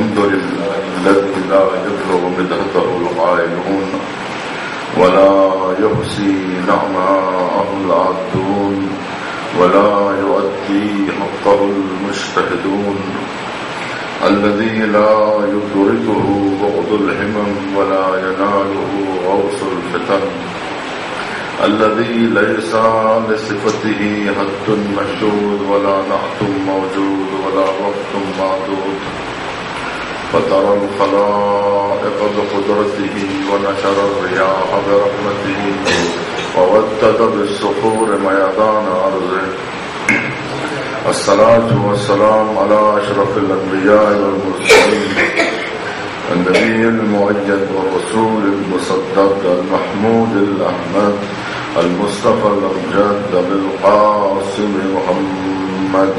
الحمد لله الذي لا يبلغ مدحته القائلون ولا يحصي نعماءه العادون ولا يؤدي حقه المجتهدون الذي لا يدركه بعد الهمم ولا يناله غوص الفتن الذي ليس لصفته حد مشدود ولا نعت موجود ولا وقت معدود فترى الخلائق بقدرته ونشر الرياح برحمته وودد بالصخور ميدان أرضه. الصلاة والسلام على أشرف الأنبياء والمرسلين النبي المؤيد والرسول المصدق المحمود الأحمد المصطفى الأمجد بالقاسم محمد.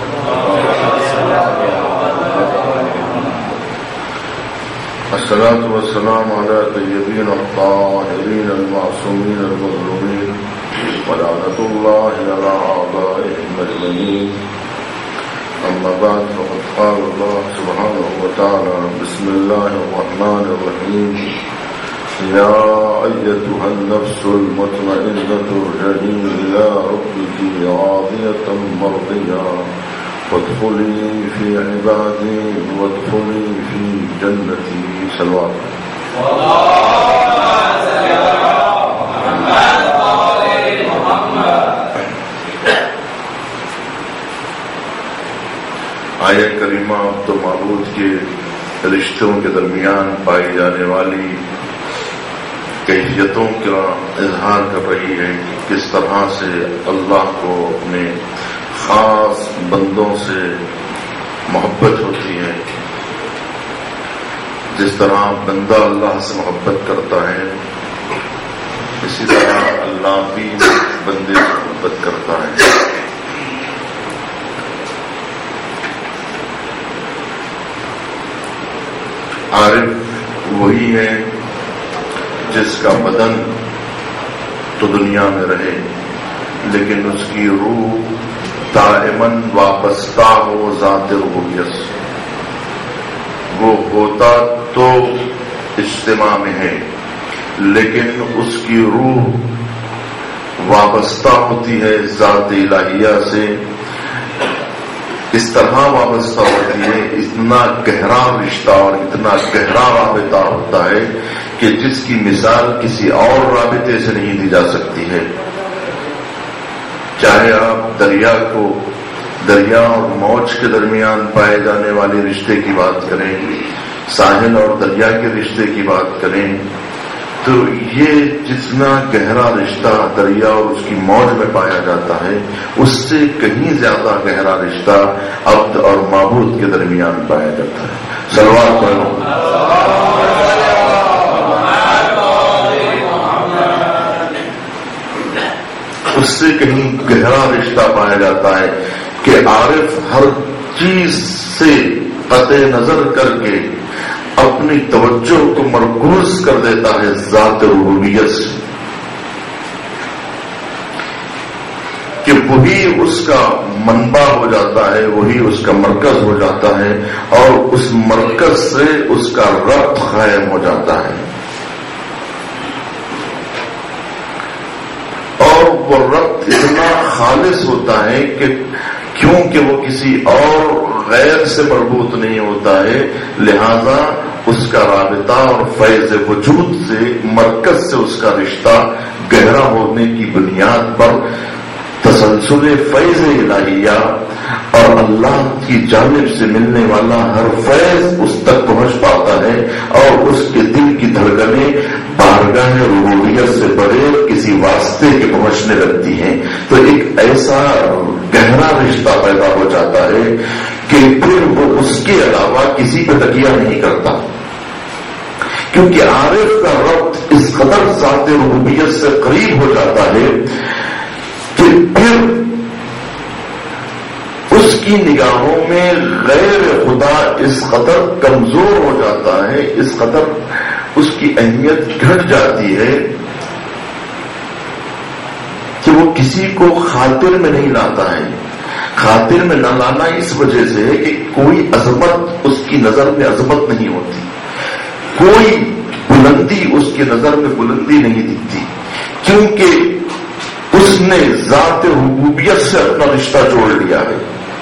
الصلاة والسلام على الطيبين الطاهرين المعصومين المظلومين ولعنة الله على أعدائهم أجمعين. أما بعد فقد قال الله سبحانه وتعالى بسم الله الرحمن الرحيم يا أيتها النفس المطمئنة ارجعي إلى ربك راضية مرضية وادخلي في عبادي وادخلي في جنتي. صلوات آیہ کریمہ تو معبود کے رشتوں کے درمیان پائی جانے والی کیفیتوں کا اظہار کر رہی ہے. کس طرح سے اللہ کو اپنے خاص بندوں سے محبت ہوتی ہے. جس طرح بندہ اللہ سے محبت کرتا ہے اسی طرح اللہ بھی بندے سے محبت کرتا ہے. عارف وہی ہے جس کا بدن تو دنیا میں رہے لیکن اس کی روح دائماً وابستہ ہو ذات ربوبیت. وہ ہوتا تو اجتماع میں ہے لیکن اس کی روح وابستہ ہوتی ہے ذات الہیہ سے. اس طرح وابستہ ہوتی ہے اتنا گہرا رشتہ اور اتنا گہرا رابطہ ہوتا ہے کہ جس کی مثال کسی اور رابطے سے نہیں دی جا سکتی ہے. چاہے آپ دریا اور موج کے درمیان پائے جانے والے رشتے کی بات کریں, ساحل اور دریا کے رشتے کی بات کریں, تو یہ جتنا گہرا رشتہ دریا اور اس کی موج میں پایا جاتا ہے اس سے کہیں زیادہ گہرا رشتہ عبد اور معبود کے درمیان پایا جاتا ہے. صلوات پڑھو. اس سے کہیں گہرا رشتہ پایا جاتا ہے کہ عارف ہر چیز سے قطع نظر کر کے اپنی توجہ کو مرکوز کر دیتا ہے ذات ربوبیت سے, کہ وہی اس کا منبع ہو جاتا ہے, وہی اس کا مرکز ہو جاتا ہے اور اس مرکز سے اس کا ربط قائم ہو جاتا ہے. اور وہ ربط اتنا خالص ہوتا ہے کہ کیونکہ وہ کسی اور غیر سے مربوط نہیں ہوتا ہے لہذا اس کا رابطہ اور فیض وجود سے مرکز سے اس کا رشتہ گہرا ہونے کی بنیاد پر تسلسل فیض الہیہ اور اللہ کی جانب سے ملنے والا ہر فیض اس تک پہنچ پاتا ہے اور اس کے دل کی دھڑکنیں بارگاہ ربوبیت سے بڑے کسی واسطے کے پہنچنے لگتی ہیں. تو ایک ایسا گہرا رشتہ پیدا ہو جاتا ہے کہ پھر وہ اس کے علاوہ کسی پہ تکیہ نہیں کرتا, کیونکہ عارف کا ربط اس قدر ذات ربوبیت سے قریب ہو جاتا ہے کہ پھر اس کی نگاہوں میں غیر خدا اس قدر کمزور ہو جاتا ہے, اس قدر اس کی اہمیت گھٹ جاتی ہے کہ وہ کسی کو خاطر میں نہیں لاتا ہے. خاطر میں نہ لانا اس وجہ سے ہے کہ کوئی عظمت اس کی نظر میں عظمت نہیں ہوتی، کوئی بلندی اس کی نظر میں بلندی نہیں دکھتی، کیونکہ اس نے ذات ربوبیت سے اپنا رشتہ جوڑ لیا ہے۔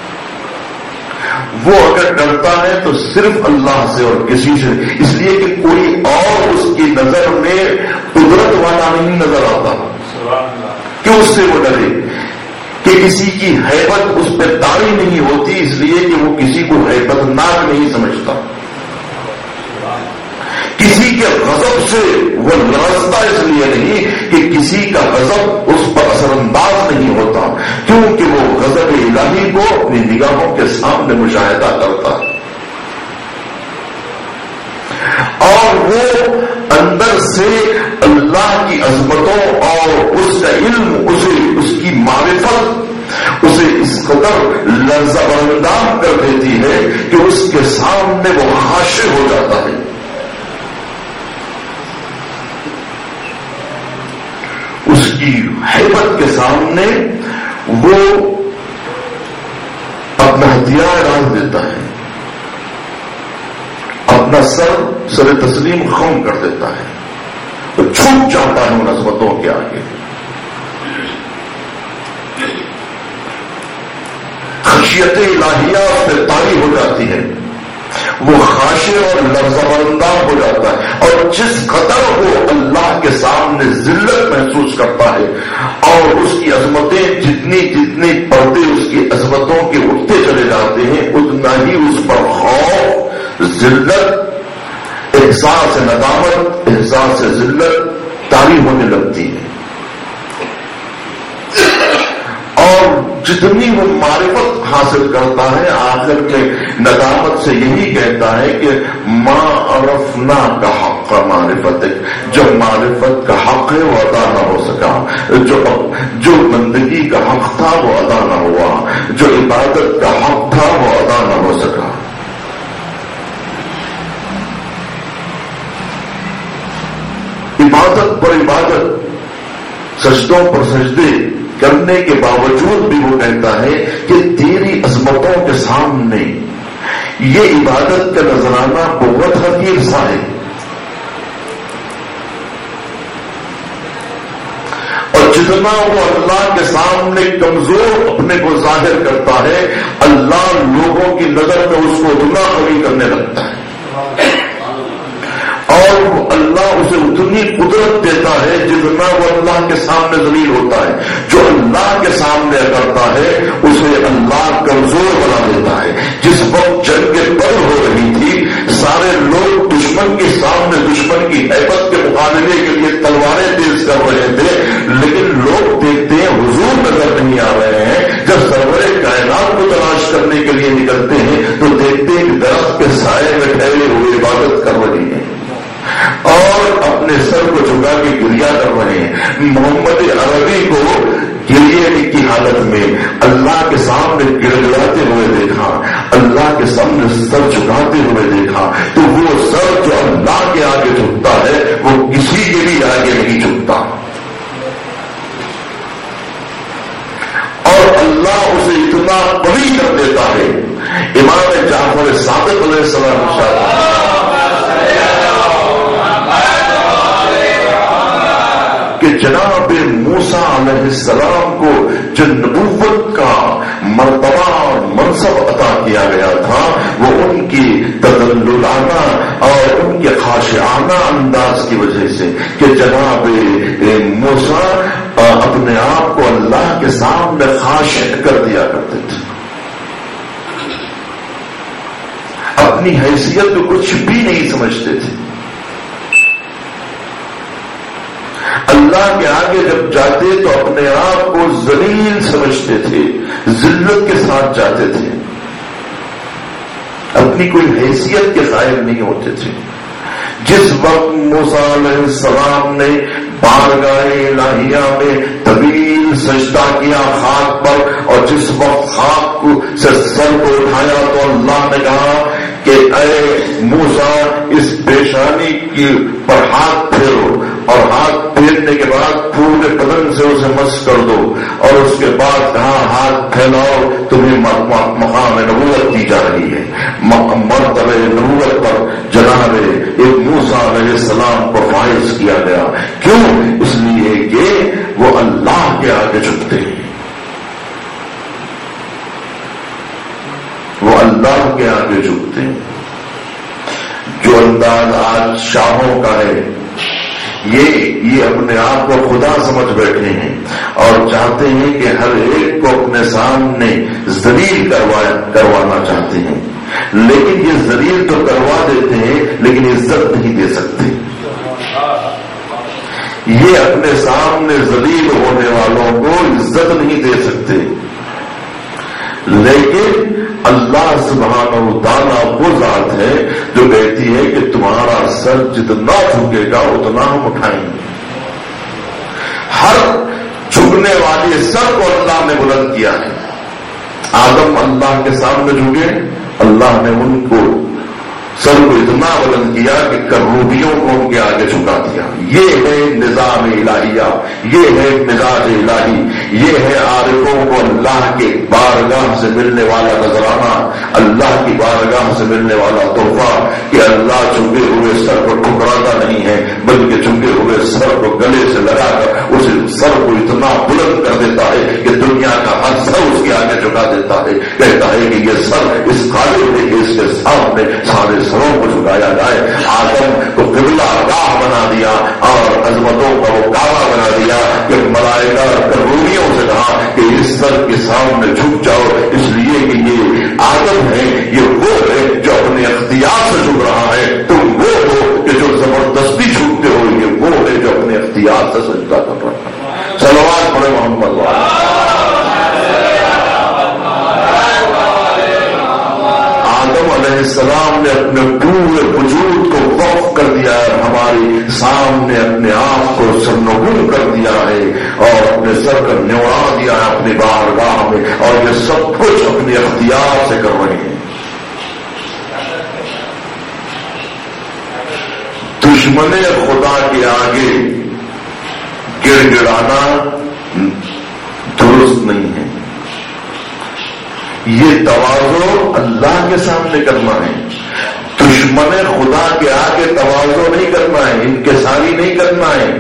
وہ اگر ڈرتا ہے تو صرف اللہ سے اور کسی سے، اس لیے کہ کوئی اور اس کی نظر میں قدرت والا نہیں نظر آتا کہ اس سے وہ ڈرے، کہ کسی کی ہیبت اس پہ طاری نہیں ہوتی اس لیے کہ وہ کسی کو ہیبت ناک نہیں سمجھتا، کسی کے غضب سے وہ لرزتا اس لیے نہیں کہ کسی کا غضب اس پر اثر انداز نہیں ہوتا، کیونکہ وہ غضب الہی کو اپنی نگاہوں کے سامنے مشاہدہ کرتا ہے، اور وہ اندر سے اللہ کی عظمتوں اور اس کا علم، اسے اس کی معرفت اسے اس قدر لرزہ بردار کر دیتی ہے کہ اس کے سامنے وہ خاشع ہو جاتا ہے۔ اس کی ہیبت کے سامنے وہ اپنا ہتھیار ڈال دیتا ہے، اپنا سر تسلیم خم کر دیتا ہے، وہ چھپ جاتا ہے ان عظمتوں کے آگے۔ خشیت الہیہ پہ طاری ہو جاتی ہے، وہ خاشع اور لرزہ بردار ہو جاتا ہے، اور جس قدر وہ اللہ کے سامنے ذلت محسوس کرتا ہے اور اس کی عظمتیں جتنی جتنی پردے اس کی عظمتوں کے اٹھتے چلے جاتے ہیں، اتنا ہی اس پر خوف، ذلت، احساس ندامت، احساس ذلت طاری ہونے لگتی ہے، اور جتنی وہ معرفت حاصل کرتا ہے آخر میں ندامت سے یہی کہتا ہے کہ ما عرفنا کا حق معرفت، جو معرفت کا حق ہے وہ ادا نہ ہو سکا، جو بندگی کا حق تھا وہ ادا نہ ہوا، جو عبادت کا حق تھا وہ ادا نہ ہو سکا۔ عبادت پر عبادت، سجدوں پر سجدے کرنے کے باوجود بھی وہ کہتا ہے کہ تیری عظمتوں کے سامنے یہ عبادت کا نذرانہ بہت حقیر سا ہے، اور جتنا وہ اللہ کے سامنے کمزور اپنے کو ظاہر کرتا ہے، اللہ لوگوں کی نظر میں اس کو اتنا قوی کرنے لگتا ہے، اور اللہ اسے اتنی قدرت دیتا ہے جتنا وہ اللہ کے سامنے ذلیل ہوتا ہے۔ جو اللہ کے سامنے کرتا ہے اسے اللہ کمزور بنا دیتا ہے۔ جس وقت جنگ بدر ہو رہی تھی، سارے لوگ دشمن کے سامنے دشمن کی ہیبت کے مقابلے کے لیے تلواریں تیز کر رہے تھے، لیکن لوگ دیکھتے ہیں حضور نظر نہیں آ رہے ہیں۔ جب سرور کائنات کو تلاش کرنے کے لیے نکلتے ہیں تو دیکھتے ہیں کہ درخت کے سائے میں ٹھہرے ہوئے عبادت کر رہی ہیں اور اپنے سر کو جھکا کے گریا کر رہے ہیں۔ محمد عربی کو گریے کی حالت میں اللہ کے سامنے گڑ گڑاتے ہوئے دیکھا، اللہ کے سامنے سر جھکاتے ہوئے دیکھا، تو وہ سر جو اللہ کے آگے جھکتا ہے وہ کسی کے بھی آگے نہیں جھکتا، اور اللہ اسے اتنا قوی کر دیتا ہے۔ امام جعفر صادق علیہ السلام کہ جناب موسیٰ علیہ السلام کو جو نبوت کا مرتبہ اور منصب عطا کیا گیا تھا، وہ ان کی تذللانہ اور ان کے خاشعانہ انداز کی وجہ سے، کہ جناب موسیٰ اپنے آپ کو اللہ کے سامنے خاشع کر دیا کرتے تھے، اپنی حیثیت کو کچھ بھی نہیں سمجھتے تھے۔ اللہ کے آگے جب جاتے تو اپنے آپ کو ذلیل سمجھتے تھے، ذلت کے ساتھ جاتے تھے، اپنی کوئی حیثیت کے قائل نہیں ہوتے تھے۔ جس وقت موسیٰ علیہ السلام نے بارگاہ الہیہ میں طویل سجدہ کیا خاک پر، اور جس وقت خاک سے سر کو اٹھایا تو اللہ نے کہا کہ اے موسیٰ اس پیشانی کی پر ہاتھ پھیرو، اور ہاتھ پھیرنے کے بعد پورے بدن سے اسے مس کر دو اور اس کے بعد کہاں ہاتھ پھیلاؤ تمہیں مقام نبوت دی جا رہی ہے. مرتبہ نبوت پر جناب موسیٰ علیہ السلام کو فائز کیا گیا. کیوں؟ اس لیے کہ وہ اللہ کے آگے جھکتے ہیں, وہ اللہ کے آگے جھکتے ہیں. جو انداز آج شاہوں کا ہے یہ اپنے آپ کو خدا سمجھ بیٹھے ہیں اور چاہتے ہیں کہ ہر ایک کو اپنے سامنے ذلیل کروانا چاہتے ہیں. لیکن یہ ذلیل تو کروا دیتے ہیں لیکن عزت نہیں دے سکتے. یہ اپنے سامنے ذلیل ہونے والوں کو عزت نہیں دے سکتے. لیکن اللہ سبحانہ و تعالیٰ وہ ذات ہے جو کہتی ہے کہ تمہارا سر جتنا جھکے گا اتنا ہم اٹھائیں گے. ہر جھکنے والے سر کو اللہ نے بلند کیا ہے. آدم اللہ کے سامنے جھکے, اللہ نے ان کو سر کو اتنا بلند کیا کہ کروبیوں کو ان کے آگے جھکا دیا. یہ ہے نظام الہیہ, یہ ہے مزاج الہی, یہ ہے عارفوں کو اللہ کے بارگاہ سے ملنے والا نذرانہ, اللہ کی بارگاہ سے ملنے والا تحفہ کہ اللہ جھکے ہوئے سر کو ٹھکراتا نہیں ہے بلکہ جھکے ہوئے سر کو گلے سے لگا کر اس سر کو اتنا بلند کر دیتا ہے کہ دنیا کا ہر سر اس کے آگے جھکا دیتا ہے. کہتا ہے کہ یہ سر اس قابل ہے کہ اس کے سامنے سارے سروں کو جھکایا جائے. آدم کو قبلہ گاہ بنا دیا اور عظمتوں کا وہ کعبہ بنا دیا کہ ملائکہ کروبیوں سے کہا کہ اس سر کے سامنے جھک جاؤ, اس لیے کہ یہ آدم ہے, یہ وہ ہے جو اپنے اختیار سے جھک رہا ہے. تم وہ ہو کہ جو زبردستی جھکتے ہو, یہ وہ ہے جو اپنے اختیار سے سجدہ کر رہا ہے. صلوات پڑھے محمد والا. علیہ السلام نے اپنے پورے وجود کو وقف کر دیا ہے, ہماری سامنے اپنے آپ کو سرنگون کر دیا ہے اور اپنے سر کا نیوڑا دیا ہے اپنی بارگاہ میں, اور یہ سب کچھ اپنے اختیار سے کر رہے ہیں. دشمن خدا کے آگے گڑ گڑانا درست نہیں ہے. یہ تواضع اللہ کے سامنے کرنا ہے. دشمن خدا کے آگے تواضع نہیں کرنا ہے, انکساری نہیں کرنا ہے.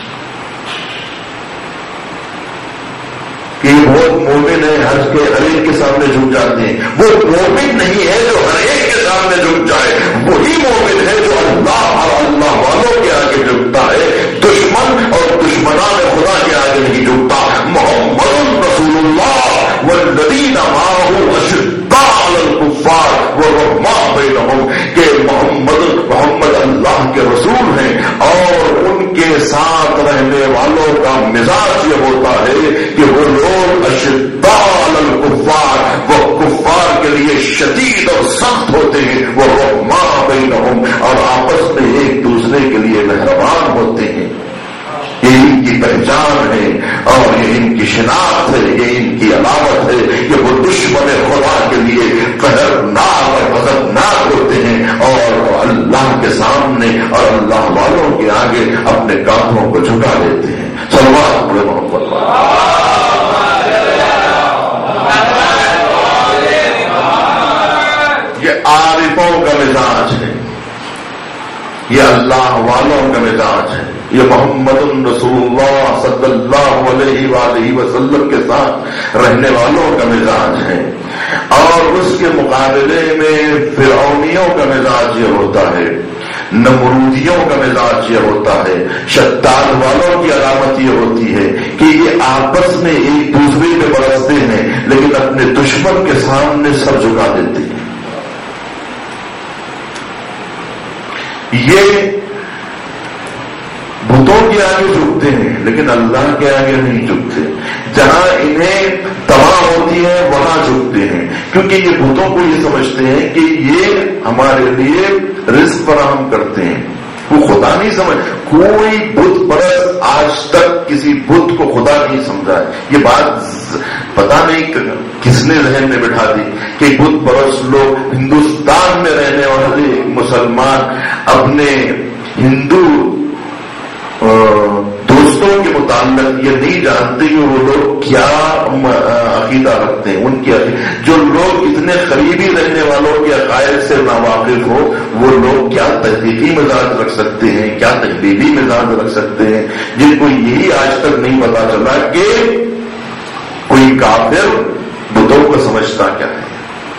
کہ وہ مومن ہے ہر ایک کے سامنے جھک جاتے ہیں. وہ مومن نہیں ہے جو ہر ایک کے سامنے جھک جائے, وہی مومن ہے جو اللہ اور اللہ والوں کے آگے جھکتا ہے. دشمن اور دشمنان خدا کے آگے نہیں جھکتا. محمد رسول اللہ والذین معه اشداء علی الکفار ورحماء بینہم, کہ محمد اللہ کے رسول ہیں اور ان کے ساتھ رہنے والوں کا مزاج یہ ہوتا ہے کہ وہ لوگ اشداء علی الکفار, وہ کفار کے لیے شدید اور سخت ہوتے ہیں. وہ رحماء بینہم, اور آپس میں ایک دوسرے کے لیے مہربان ہوتے ہیں. یہ ان کی پہچان ہے اور یہ ان کی شناخت ہے, یہ ان کی علامت ہے کہ وہ دشمن خدا کے لیے قہرناک اور غضبناک ہوتے ہیں اور اللہ کے سامنے اور اللہ والوں کے آگے اپنے کاندھوں کو جھکا دیتے ہیں. صلوات پڑھے محمد والا. یہ عارفوں کا مزاج ہے, یہ اللہ والوں کا مزاج ہے, یہ محمد رسول اللہ صلی اللہ علیہ وآلہ وسلم کے ساتھ رہنے والوں کا مزاج ہے. اور اس کے مقابلے میں فرعونیوں کا مزاج یہ ہوتا ہے, نمرودیوں کا مزاج یہ ہوتا ہے, شداد والوں کی علامت یہ ہوتی ہے کہ یہ آپس میں ایک دوسرے میں برستے ہیں لیکن اپنے دشمن کے سامنے سر جھکا دیتے ہیں. یہ بتوں کے آگے جھکتے ہیں لیکن اللہ کے آگے نہیں جھکتے. جہاں انہیں تباہ ہوتی ہے وہاں جھکتے ہیں, کیونکہ یہ بتوں کو یہ سمجھتے ہیں کہ یہ ہمارے لیے رزق فراہم کرتے ہیں. وہ خدا نہیں سمجھ, کوئی بت پرست آج تک کسی بت کو خدا نہیں سمجھا ہے. یہ بات پتا نہیں کس نے ذہن میں بٹھا دی کہ بت پرست لوگ, ہندوستان میں رہنے والے مسلمان اپنے ہندو دوستوں کے متعلق یہ نہیں جانتے کہ وہ لوگ کیا عقیدہ رکھتے ہیں. ان کی جو لوگ اتنے قریبی رہنے والوں کے عقائد سے ناواقف ہو وہ لوگ کیا تحقیقی مزاج رکھ سکتے ہیں, کیا تحلیلی مزاج رکھ سکتے ہیں, جن کو یہی آج تک نہیں پتا چلا کہ کوئی کافر بتوں کو سمجھتا کیا ہے.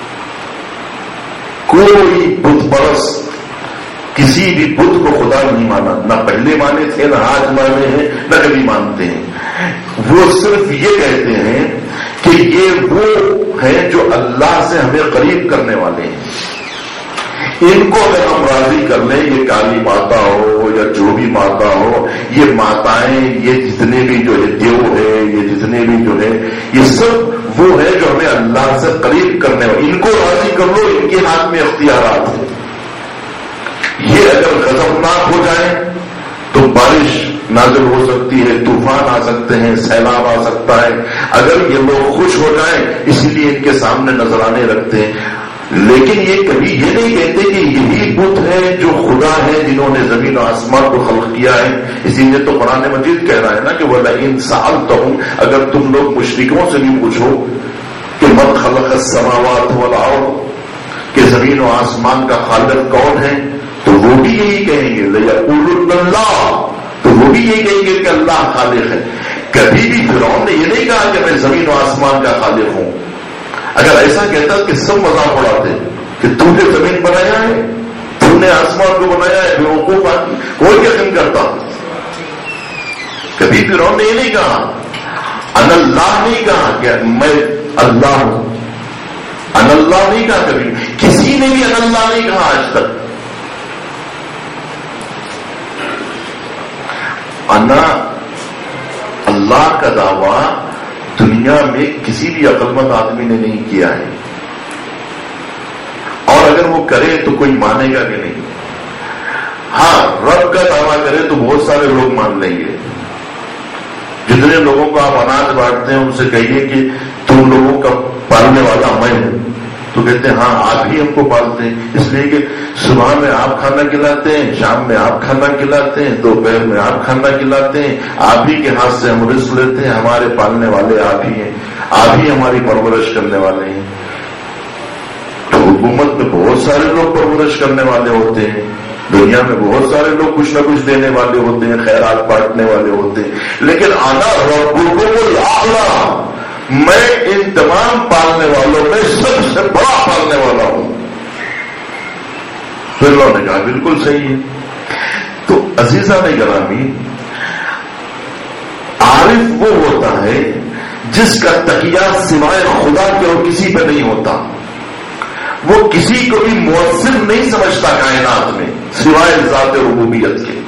کوئی بت پرست کسی بھی بت کو خدا نہیں مانا, نہ پہلے مانے تھے, نہ آج مانے ہیں, نہ کبھی مانتے ہیں. وہ صرف یہ کہتے ہیں کہ یہ وہ ہیں جو اللہ سے ہمیں قریب کرنے والے ہیں. ان کو اگر ہم راضی کر لیں, یہ کالی ماتا ہو یا جو بھی ماتا ہو, یہ ماتائیں, یہ جتنے بھی جو ہے دیو ہے, یہ جتنے بھی جو ہے, یہ سب وہ ہے جو ہمیں اللہ سے قریب کرنے والے. ان کو راضی کر لو, ان کے ہاتھ میں اختیارات ہیں. یہ اگر غضبناک ہو جائیں تو بارش نازل ہو سکتی ہے, طوفان آ سکتے ہیں, سیلاب آ سکتا ہے. اگر یہ لوگ خوش ہو جائیں اسی لیے ان کے سامنے نذرانے رکھتے ہیں. لیکن یہ کبھی یہ نہیں کہتے کہ یہی بت ہے جو خدا ہے جنہوں نے زمین و آسمان کو خلق کیا ہے. اسی لیے تو قرآن مجید کہہ رہا ہے نا کہ وَلَئِن سَأَلْتَهُمْ, اگر تم لوگ مشرکوں سے بھی پوچھو کہ مَنْ خَلَقَ السَّمَاوَاتِ وَالْأَرْضَ, کہ زمین و آسمان کا خالق کون ہے, تو وہ بھی یہی کہیں گے لَيَقُولُنَّ اللَّهُ, تو وہ بھی یہی کہیں گے کہ اللہ خالق ہے. کبھی بھی فرعون نے یہ نہیں کہا کہ میں زمین و آسمان کا خالق ہوں. اگر ایسا کہتا کہ سب مذاق اڑاتے کہ تو نے زمین بنایا ہے, تو نے آسمان کو بنایا ہے, بیوقوف آدمی, کوئی یقین کرتا. کبھی فرعون نے یہ نہیں کہا, ان اللہ نہیں کہا کہ میں اللہ ہوں, ان اللہ نہیں کہا. کبھی کسی نے بھی ان اللہ نہیں کہا آج تک. انا اللہ کا دعویٰ دنیا میں کسی بھی عقلمند آدمی نے نہیں کیا ہے, اور اگر وہ کرے تو کوئی مانے گا کہ نہیں. ہاں, رب کا دعویٰ کرے تو بہت سارے لوگ مان لیں گے. جتنے لوگوں کو آپ اناج بانٹتے ہیں ان سے کہیے کہ تم لوگوں کا پالنے والا میں ہوں, تو کہتے ہیں ہاں آپ ہی ہم کو پالتے ہیں, اس لیے کہ صبح میں آپ کھانا کھلاتے ہیں, شام میں آپ کھانا کھلاتے ہیں, دوپہر میں آپ کھانا کھلاتے ہیں, آپ ہی کے ہاتھ سے ہم رزق لیتے ہیں, ہمارے پالنے والے آپ ہی ہیں, آپ ہی ہماری پرورش کرنے والے ہیں. تو حکومت میں بہت سارے لوگ پرورش کرنے والے ہوتے ہیں, دنیا میں بہت سارے لوگ کچھ نہ کچھ دینے والے ہوتے ہیں, خیرات بانٹنے والے ہوتے ہیں, لیکن انا ربکم الاعلی, میں ان تمام پالنے والوں میں سب سے بڑا پالنے والا ہوں. پھر انہوں نے کہا بالکل صحیح ہے. تو عزیزان گرامی, عارف وہ ہوتا ہے جس کا تقیہ سوائے خدا کے اور کسی پہ نہیں ہوتا. وہ کسی کو بھی مؤثر نہیں سمجھتا کائنات میں سوائے ذات ربوبیت کے,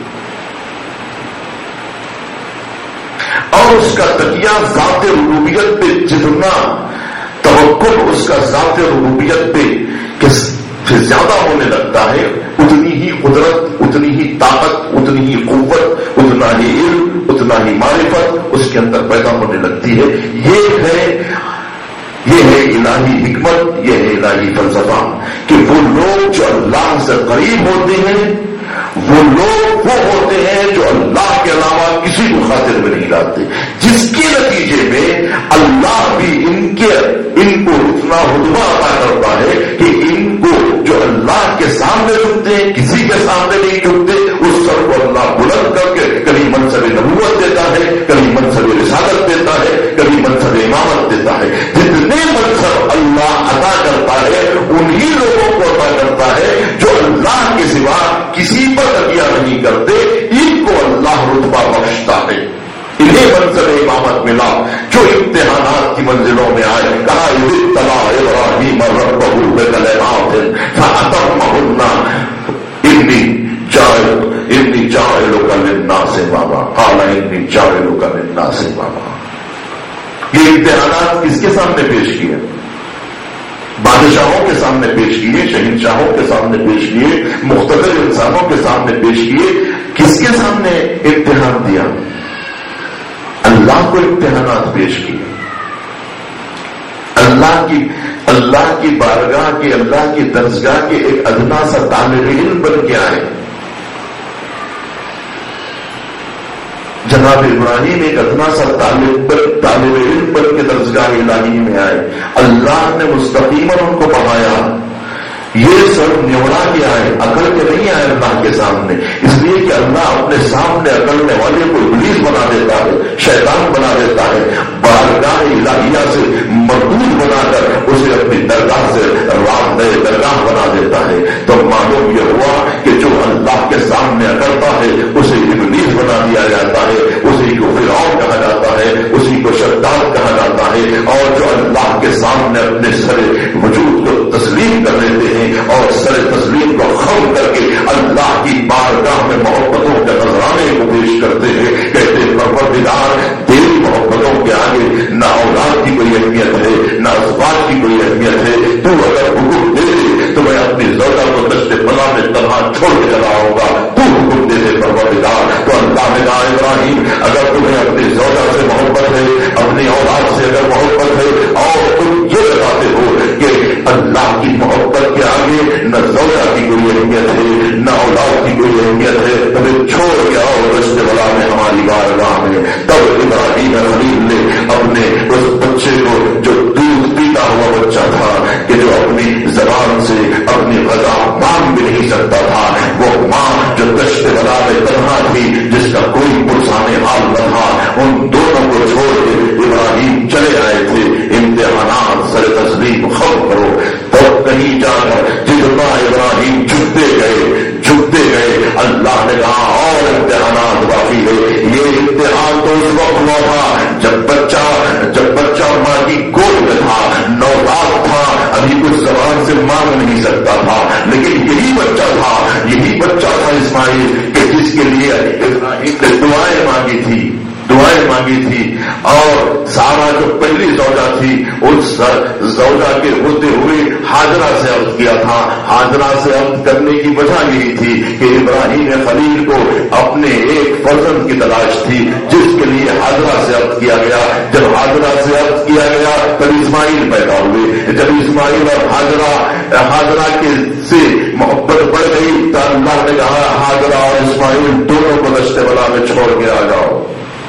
اور اس کا تقیہ ذات ربوبیت پہ جتنا توکل اس کا ذات ربوبیت پہ سے زیادہ ہونے لگتا ہے, اتنی ہی قدرت, اتنی ہی طاقت, اتنی ہی قوت, اتنا ہی علم, اتنا ہی معرفت اس کے اندر پیدا ہونے لگتی ہے. یہ ہے الہی حکمت, یہ ہے الہی فلسفہ کہ وہ لوگ جو اللہ سے قریب ہوتے ہیں وہ لوگ وہ ہوتے ہیں جو اللہ کے علاوہ کسی کو خاطر میں نہیں لاتے, جس کے نتیجے میں اللہ بھی ان کو اتنا رتبہ عطا کرتا ہے کہ ان کو جو اللہ کے سامنے جھکتے ہیں کسی کے سامنے نہیں جھکتے, اس سر کو اللہ بلند کر کے کبھی منصب نبوت دیتا ہے, کبھی منصب رسالت دیتا ہے, کبھی منصب امامت دیتا ہے. جتنے منصب اللہ عطا کرتا ہے انہی لوگوں کو عطا کرتا ہے جو اللہ کے سوا کسی پر تقیہ نہیں کرتے, ان کو اللہ رتبہ بخشتا ہے. انہیں منصب امامت ملا جو امتحانات کی منزلوں میں آئے. کہا ابتلا ابراہیم ربہ بکلمات فاتمہن انی جاعلک للناس اماما قال انی جاعلک للناس اماما. یہ امتحانات کس کے سامنے پیش کیے؟ بادشاہوں کے سامنے پیش کیے, شہنشاہوں کے سامنے پیش کیے, مقتدر انسانوں کے سامنے پیش کیے. کس کے سامنے امتحان دیا؟ اللہ کو امتحانات پیش کیے. اللہ کی بارگاہ کے, اللہ کی درسگاہ کے ایک ادنا سا طالب علم بن کے آئے. جناب ابراہیم ایک ادنا سا طالب علم بن کے درسگاہ الہی میں آئے، اللہ نے مستقیماً ان کو پڑھایا. یہ سب نیوڑا کے آئے، اکڑ کے نہیں آئے اللہ کے سامنے، اس لیے کہ اللہ اپنے سامنے اکڑنے والے کو ابلیس بنا دیتا ہے، شیطان بنا دیتا ہے، بارگاہ الہیہ سے مردود بنا کر اسے اپنی درگاہ سے درگاہ بنا دیتا ہے. تو معلوم یہ ہوا کہ جو اللہ کے سامنے اکڑتا ہے اسے ابلیس بنا دیا جاتا ہے، اسی کو فرعون کہا جاتا ہے، اسی کو شیطان کہا جاتا ہے. اور جو اللہ کے سامنے اپنے سر وجود کو تسلیم کر لیتے ہیں اور سر تسلیم کو خم کر کے اللہ کی بارگاہ میں محبتوں کے نذرانے کو پیش کرتے ہیں، کہتے ہیں پروردگار تیری محبتوں کے آگے نہ اولاد کی کوئی اہمیت ہے، نہ اسباب کی کوئی اہمیت ہے. تو اگر حکم دے دے تو میں اپنی زوجہ کو دشت بلا میں تنہا چھوڑ کے چلا آؤں گا، تو حکم دے دے پروردگار. تو اللہ نے کہا ابراہیم اگر تمہیں اپنی زوجہ سے محبت ہے، اپنی اولاد سے اگر محبت ہے اور تم یہ بتاتے ہو کہ اللہ کی محبت کے آگے نہ زوجہ کی کوئی اہمیت ہے نہ اولاد کی کوئی اہمیت ہے، تمہیں چھوڑ کے آؤ رشتے والا میں ہماری بارگاہ میں. تب ابراہیم خلیل نے اپنے اس بچے کو جو دودھ پیتا ہوا بچہ تھا کہ جو اپنی زبان سے اپنی غذا مانگ بھی نہیں سکتا تھا، وہ ماں جو دشت والا میں تنہا تھی جس کا کوئی پرسانے حال نہ تھا، ان دونوں کو چھوڑ کے ابراہیم چلے آئے تھے. امتحانات سر تسلیم خم کرو تو کہیں جا کر جتنا ابراہیم جھکتے گئے اللہ نے کہا اور امتحانات باقی ہے. یہ امتحان تو اس وقت ہوا تھا جب بچہ ماں کی گود میں تھا، نوزاد تھا، ابھی کچھ زبان سے مانگ نہیں سکتا تھا، لیکن یہی بچہ تھا اسماعیل کہ جس کے لیے ابراہیم نے دعائیں مانگی تھی. اور سارا جو پہلی زوجہ تھی اس زوجہ کے ہوتے ہوئے ہاجرہ سے عقد کیا تھا. ہاجرہ سے عقد کرنے کی وجہ یہی تھی کہ ابراہیم خلیل کو اپنے ایک فرزند کی تلاش تھی جس کے لیے ہاجرہ سے عقد کیا گیا. جب ہاجرہ سے عقد کیا گیا تب اسماعیل پیدا ہوئے. جب اسماعیل اور ہاجرہ کے سے محبت بڑھ گئی تو اللہ نے کہا ہاجرہ اور اسماعیل دونوں کو رشتے بلا میں چھوڑ کے آ جاؤ.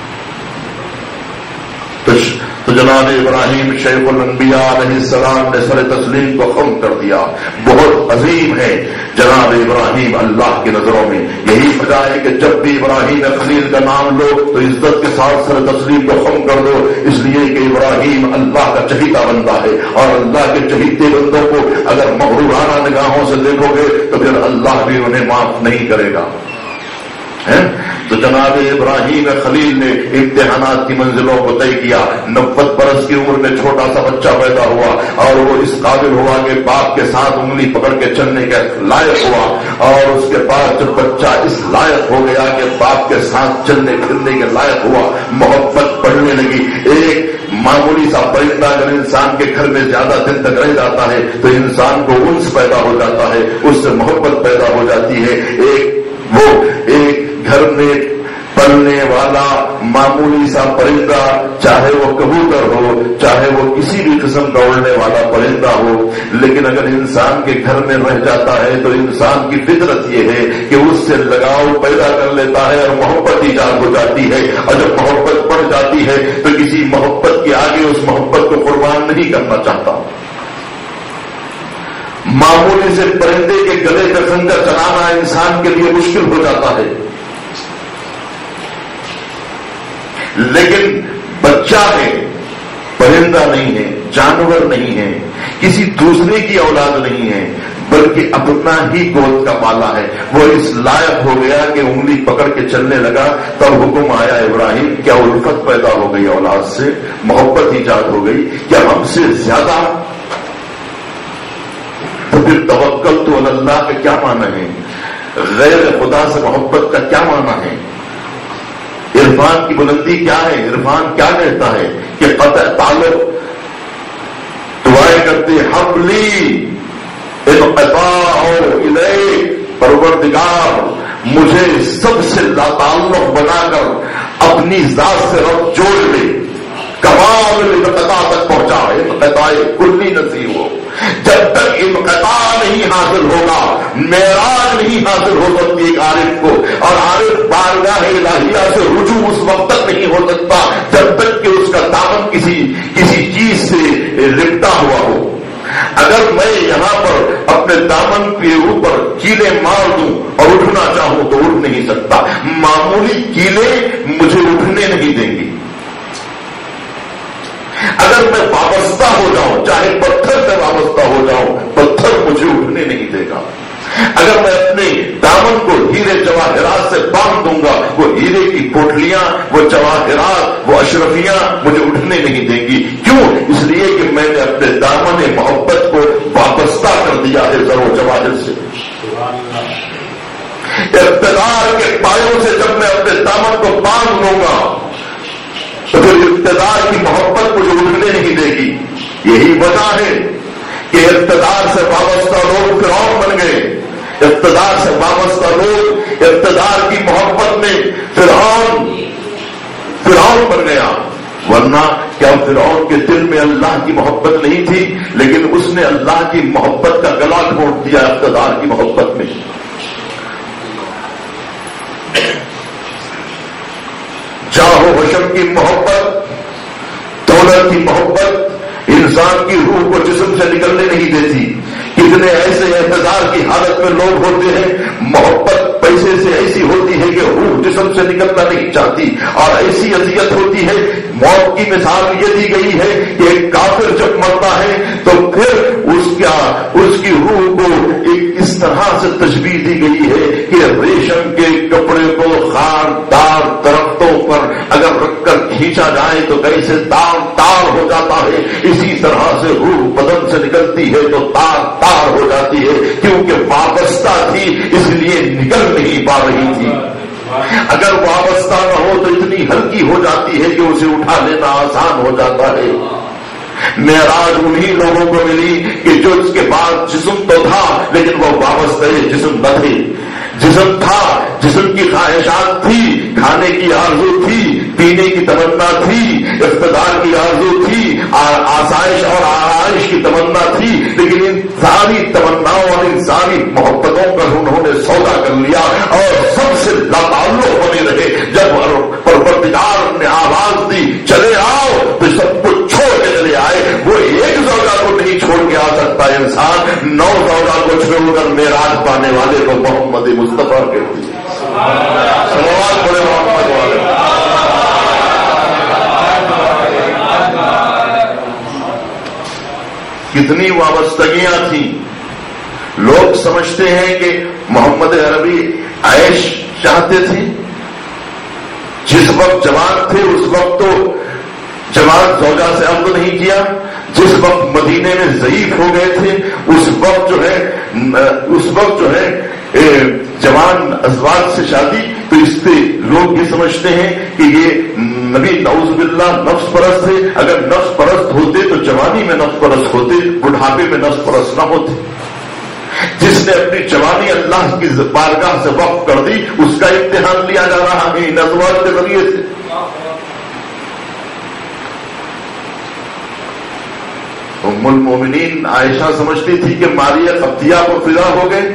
تو جناب ابراہیم شیخ الانبیاء علیہ السلام نے سر تسلیم کو خم کر دیا. بہت عظیم ہے جناب ابراہیم اللہ کی نظروں میں. یہی وجہ ہے کہ جب بھی ابراہیم خلیل کا نام لو تو عزت کے ساتھ سر تسلیم کو خم کر دو، اس لیے کہ ابراہیم اللہ کا چہیتا بندہ ہے اور اللہ کے چہیتے بندوں کو اگر مغرورانہ نگاہوں سے دیکھو گے تو پھر اللہ بھی انہیں معاف نہیں کرے گا. تو جناب ابراہیم خلیل نے امتحانات کی منزلوں کو طے کیا. 90 برس کی عمر میں چھوٹا سا بچہ پیدا ہوا اور وہ اس قابل ہوا کہ باپ کے ساتھ انگلی پکڑ کے چلنے کے لائق ہوا. اور اس کے بعد جب بچہ اس لائق ہو گیا کہ باپ کے ساتھ چلنے پھرنے کے لائق ہوا، محبت بڑھنے لگی. ایک معمولی سا پرندہ اگر انسان کے گھر میں زیادہ دن تک رہ جاتا ہے تو انسان کو انس پیدا ہو جاتا ہے، اس سے محبت پیدا ہو جاتی ہے. ایک گھر میں پلنے والا معمولی سا پرندہ، چاہے وہ کبوتر ہو چاہے وہ کسی بھی قسم کا اڑنے والا پرندہ ہو، لیکن اگر انسان کے گھر میں رہ جاتا ہے تو انسان کی فطرت یہ ہے کہ اس سے لگاؤ پیدا کر لیتا ہے اور محبت ایجاد ہو جاتی ہے. اور جب محبت بڑھ جاتی ہے تو کسی محبت کے آگے اس محبت کو قربان نہیں کرنا چاہتا. معمولی سے پرندے کے گلے کا خنجر چلانا انسان کے لیے مشکل ہو جاتا ہے، لیکن بچہ ہے، پرندہ نہیں ہے، جانور نہیں ہے، کسی دوسرے کی اولاد نہیں ہے، بلکہ اپنا ہی گود کا پالا ہے. وہ اس لائق ہو گیا کہ انگلی پکڑ کے چلنے لگا. تب حکم آیا ابراہیم کیا الفت پیدا ہو گئی، اولاد سے محبت ایجاد ہو گئی، کیا ہم سے زیادہ؟ تو پھر توکل تو اللہ کا کیا معنی ہے؟ غیر خدا سے محبت کا کیا معنی ہے؟ عرفان کی بلندی کیا ہے؟ عرفان کیا کہتا ہے کہ قطع تعلق. دعائیں کرتے حبلی انقطاع الیک، پروردگار مجھے سب سے لا تعلق بنا کر اپنی ذات سے رب جوڑ لے، کمال انقطاع تک پہنچا. انقطاع کلی نصیب ہو. جب تک انقطاع نہیں حاصل ہوگا، معراج نہیں حاصل ہو سکتی ایک عارف کو، اور عارف بارگاہ الہیہ سے رجوع اس وقت تک نہیں ہو سکتا جب تک کہ اس کا دامن کسی چیز سے لپٹا ہوا ہو۔ اگر میں یہاں پر اپنے دامن کے اوپر کیلے مار دوں اور اٹھنا چاہوں تو اٹھ نہیں سکتا، معمولی کیلے مجھے اٹھنے نہیں دیں گے۔ اگر میں وابستہ ہو جاؤں، چاہے پتھر سے وابستہ ہو جاؤں، پتھر مجھے اٹھنے نہیں دے گا۔ اگر میں اپنے دامن کو ہیرے جواہرات سے باندھ دوں گا، وہ ہیرے کی پوٹلیاں، وہ جواہرات، وہ اشرفیاں مجھے اٹھنے نہیں دیں گی۔ کیوں؟ اس لیے کہ میں نے اپنے دامن محبت کو وابستہ کر دیا ہے زر و جواہر سے۔ اقتدار کے پایوں سے جب میں اپنے دامن کو باندھ لوں گا تو پھر اقتدار کی محبت مجھے اٹھنے نہیں دے گی۔ یہی وجہ ہے کہ اقتدار سے وابستہ لوگ فرعون بن گئے، اقتدار سے وابستہ لوگ اقتدار کی محبت میں فرعون بن گیا۔ ورنہ کیا فرعون کے دل میں اللہ کی محبت نہیں تھی؟ لیکن اس نے اللہ کی محبت کا گلا گھونٹ دیا اقتدار کی محبت میں۔ جاہ و حشم کی محبت، دولت کی محبت انسان کی روح کو جسم سے نکلنے نہیں دیتی۔ کتنے ایسے اعتدار کی حالت میں لوگ ہوتے ہیں، محبت پیسے سے ایسی ہوتی ہے کہ روح جسم سے نکلنا نہیں چاہتی، اور ایسی اذیت ہوتی ہے۔ موت کی مثال یہ دی گئی ہے کہ ایک کافر جب مرتا ہے تو پھر اس کی روح کو ایک اس طرح سے تشبیہ دی گئی ہے کہ ریشم کے کپڑے کو خاردار درختوں پر اگر رکھ کر کھینچا جائے تو کیسے تار تار ہو جاتا ہے، اسی طرح سے روح بدن سے نکلتی ہے تو تار تار ہو جاتی ہے، کیونکہ وابستہ تھی اس لیے نکل نہیں پا رہی تھی۔ اگر وابستہ نہ ہو تو اتنی ہلکی ہو جاتی ہے کہ اسے اٹھا لینا آسان ہو جاتا ہے۔ معراج انہی لوگوں کو ملی کہ جو اس کے بعد جسم تو تھا لیکن وہ وابستہ جسم نہ تھے۔ جسم تھا، جسم کی خواہشات تھی، کھانے کی آرزو تھی، پینے کی تمنا تھی، اقتدار کی آرزو تھی، آسائش اور آرائش کی تمنا تھی، لیکن ان ساری تمناؤں اور ان ساری محبتوں کا انہوں نے سودا کر لیا اور سب سے لاتعلق بنے رہے۔ جب پروردگار نے آواز دی چلے آؤ تو سب کچھ چھوڑ کے چلے آئے۔ وہ ایک زوجہ کو نہیں چھوڑ کے آ سکتا انسان، 9 زوجہ کو چھوڑ کر معراج پانے والے کو محمد مصطفیٰ کہتے ہیں۔ سوال بڑے محمد والے۔ کتنی وابستگیاں تھیں۔ لوگ سمجھتے ہیں کہ محمد عربی عیش چاہتے تھے، جس وقت جوان تھے اس وقت تو جوان زوجہ سے عقد نہیں کیا، جس وقت مدینے میں ضعیف ہو گئے تھے اس وقت جو ہے جوان ازواج سے شادی، تو اس سے لوگ یہ سمجھتے ہیں کہ یہ نبی نعوذ باللہ نفس پرست ہے۔ اگر نفس پرست ہوتے تو جوانی میں نفس پرست ہوتے، بڑھاپے میں نفس پرست نہ ہوتے۔ جس نے اپنی جوانی اللہ کی بارگاہ سے وقف کر دی اس کا امتحان لیا جا رہا ہے ان ازواج کے ذریعے سے۔ ام المومنین عائشہ سمجھتی تھی کہ ماریہ قبطیہ کو فدا ہو گئے،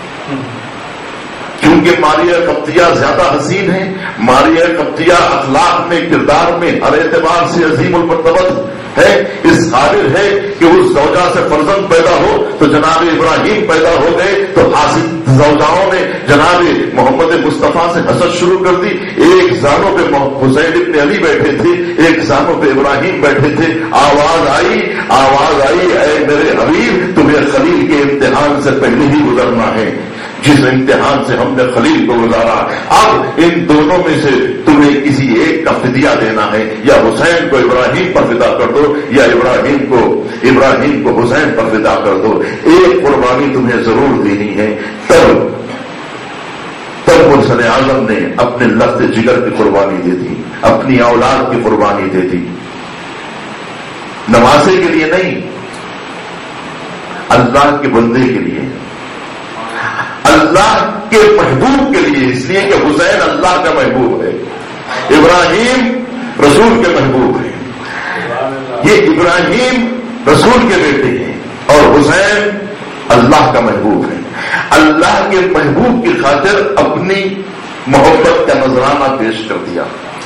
کیونکہ ماریہ قبطیہ زیادہ حسین ہے، ماریہ قبطیہ اخلاق میں، کردار میں ہر اعتبار سے عظیم المرتبت ہے، اس قابل ہے کہ اس زوجہ سے فرزند پیدا ہو تو جناب ابراہیم پیدا ہو گئے تو حاسد زوجاؤں نے جناب محمد مصطفیٰ سے حسد شروع کر دی۔ ایک زانوں پہ حسین ابن علی بیٹھے تھے، ایک زانوں پہ ابراہیم بیٹھے تھے، آواز آئی اے میرے حبیب تمہیں خلیل کے امتحان سے پہلے ہی گزرنا ہے، جس امتحان سے ہم نے خلیل کو گزارا، اب ان دونوں میں سے تمہیں کسی ایک کا فدیہ دینا ہے، یا حسین کو ابراہیم پر فدا کر دو یا ابراہیم کو حسین پر فدا کر دو، ایک قربانی تمہیں ضرور دینی ہے۔ تب مرسل اعظم نے اپنے لفظ جگر کی قربانی دے دی، اپنی اولاد کی قربانی دے دی، نواسے کے لیے نہیں، اللہ کے بندے کے لیے، اللہ کے محبوب کے لیے، اس لیے کہ حسین اللہ کا محبوب ہے، ابراہیم رسول کے محبوب ہے، یہ ابراہیم رسول کے بیٹے ہیں اور حسین اللہ کا محبوب ہے. اللہ کے محبوب کی خاطر اپنی محبت کا نذرانہ پیش کر دیا.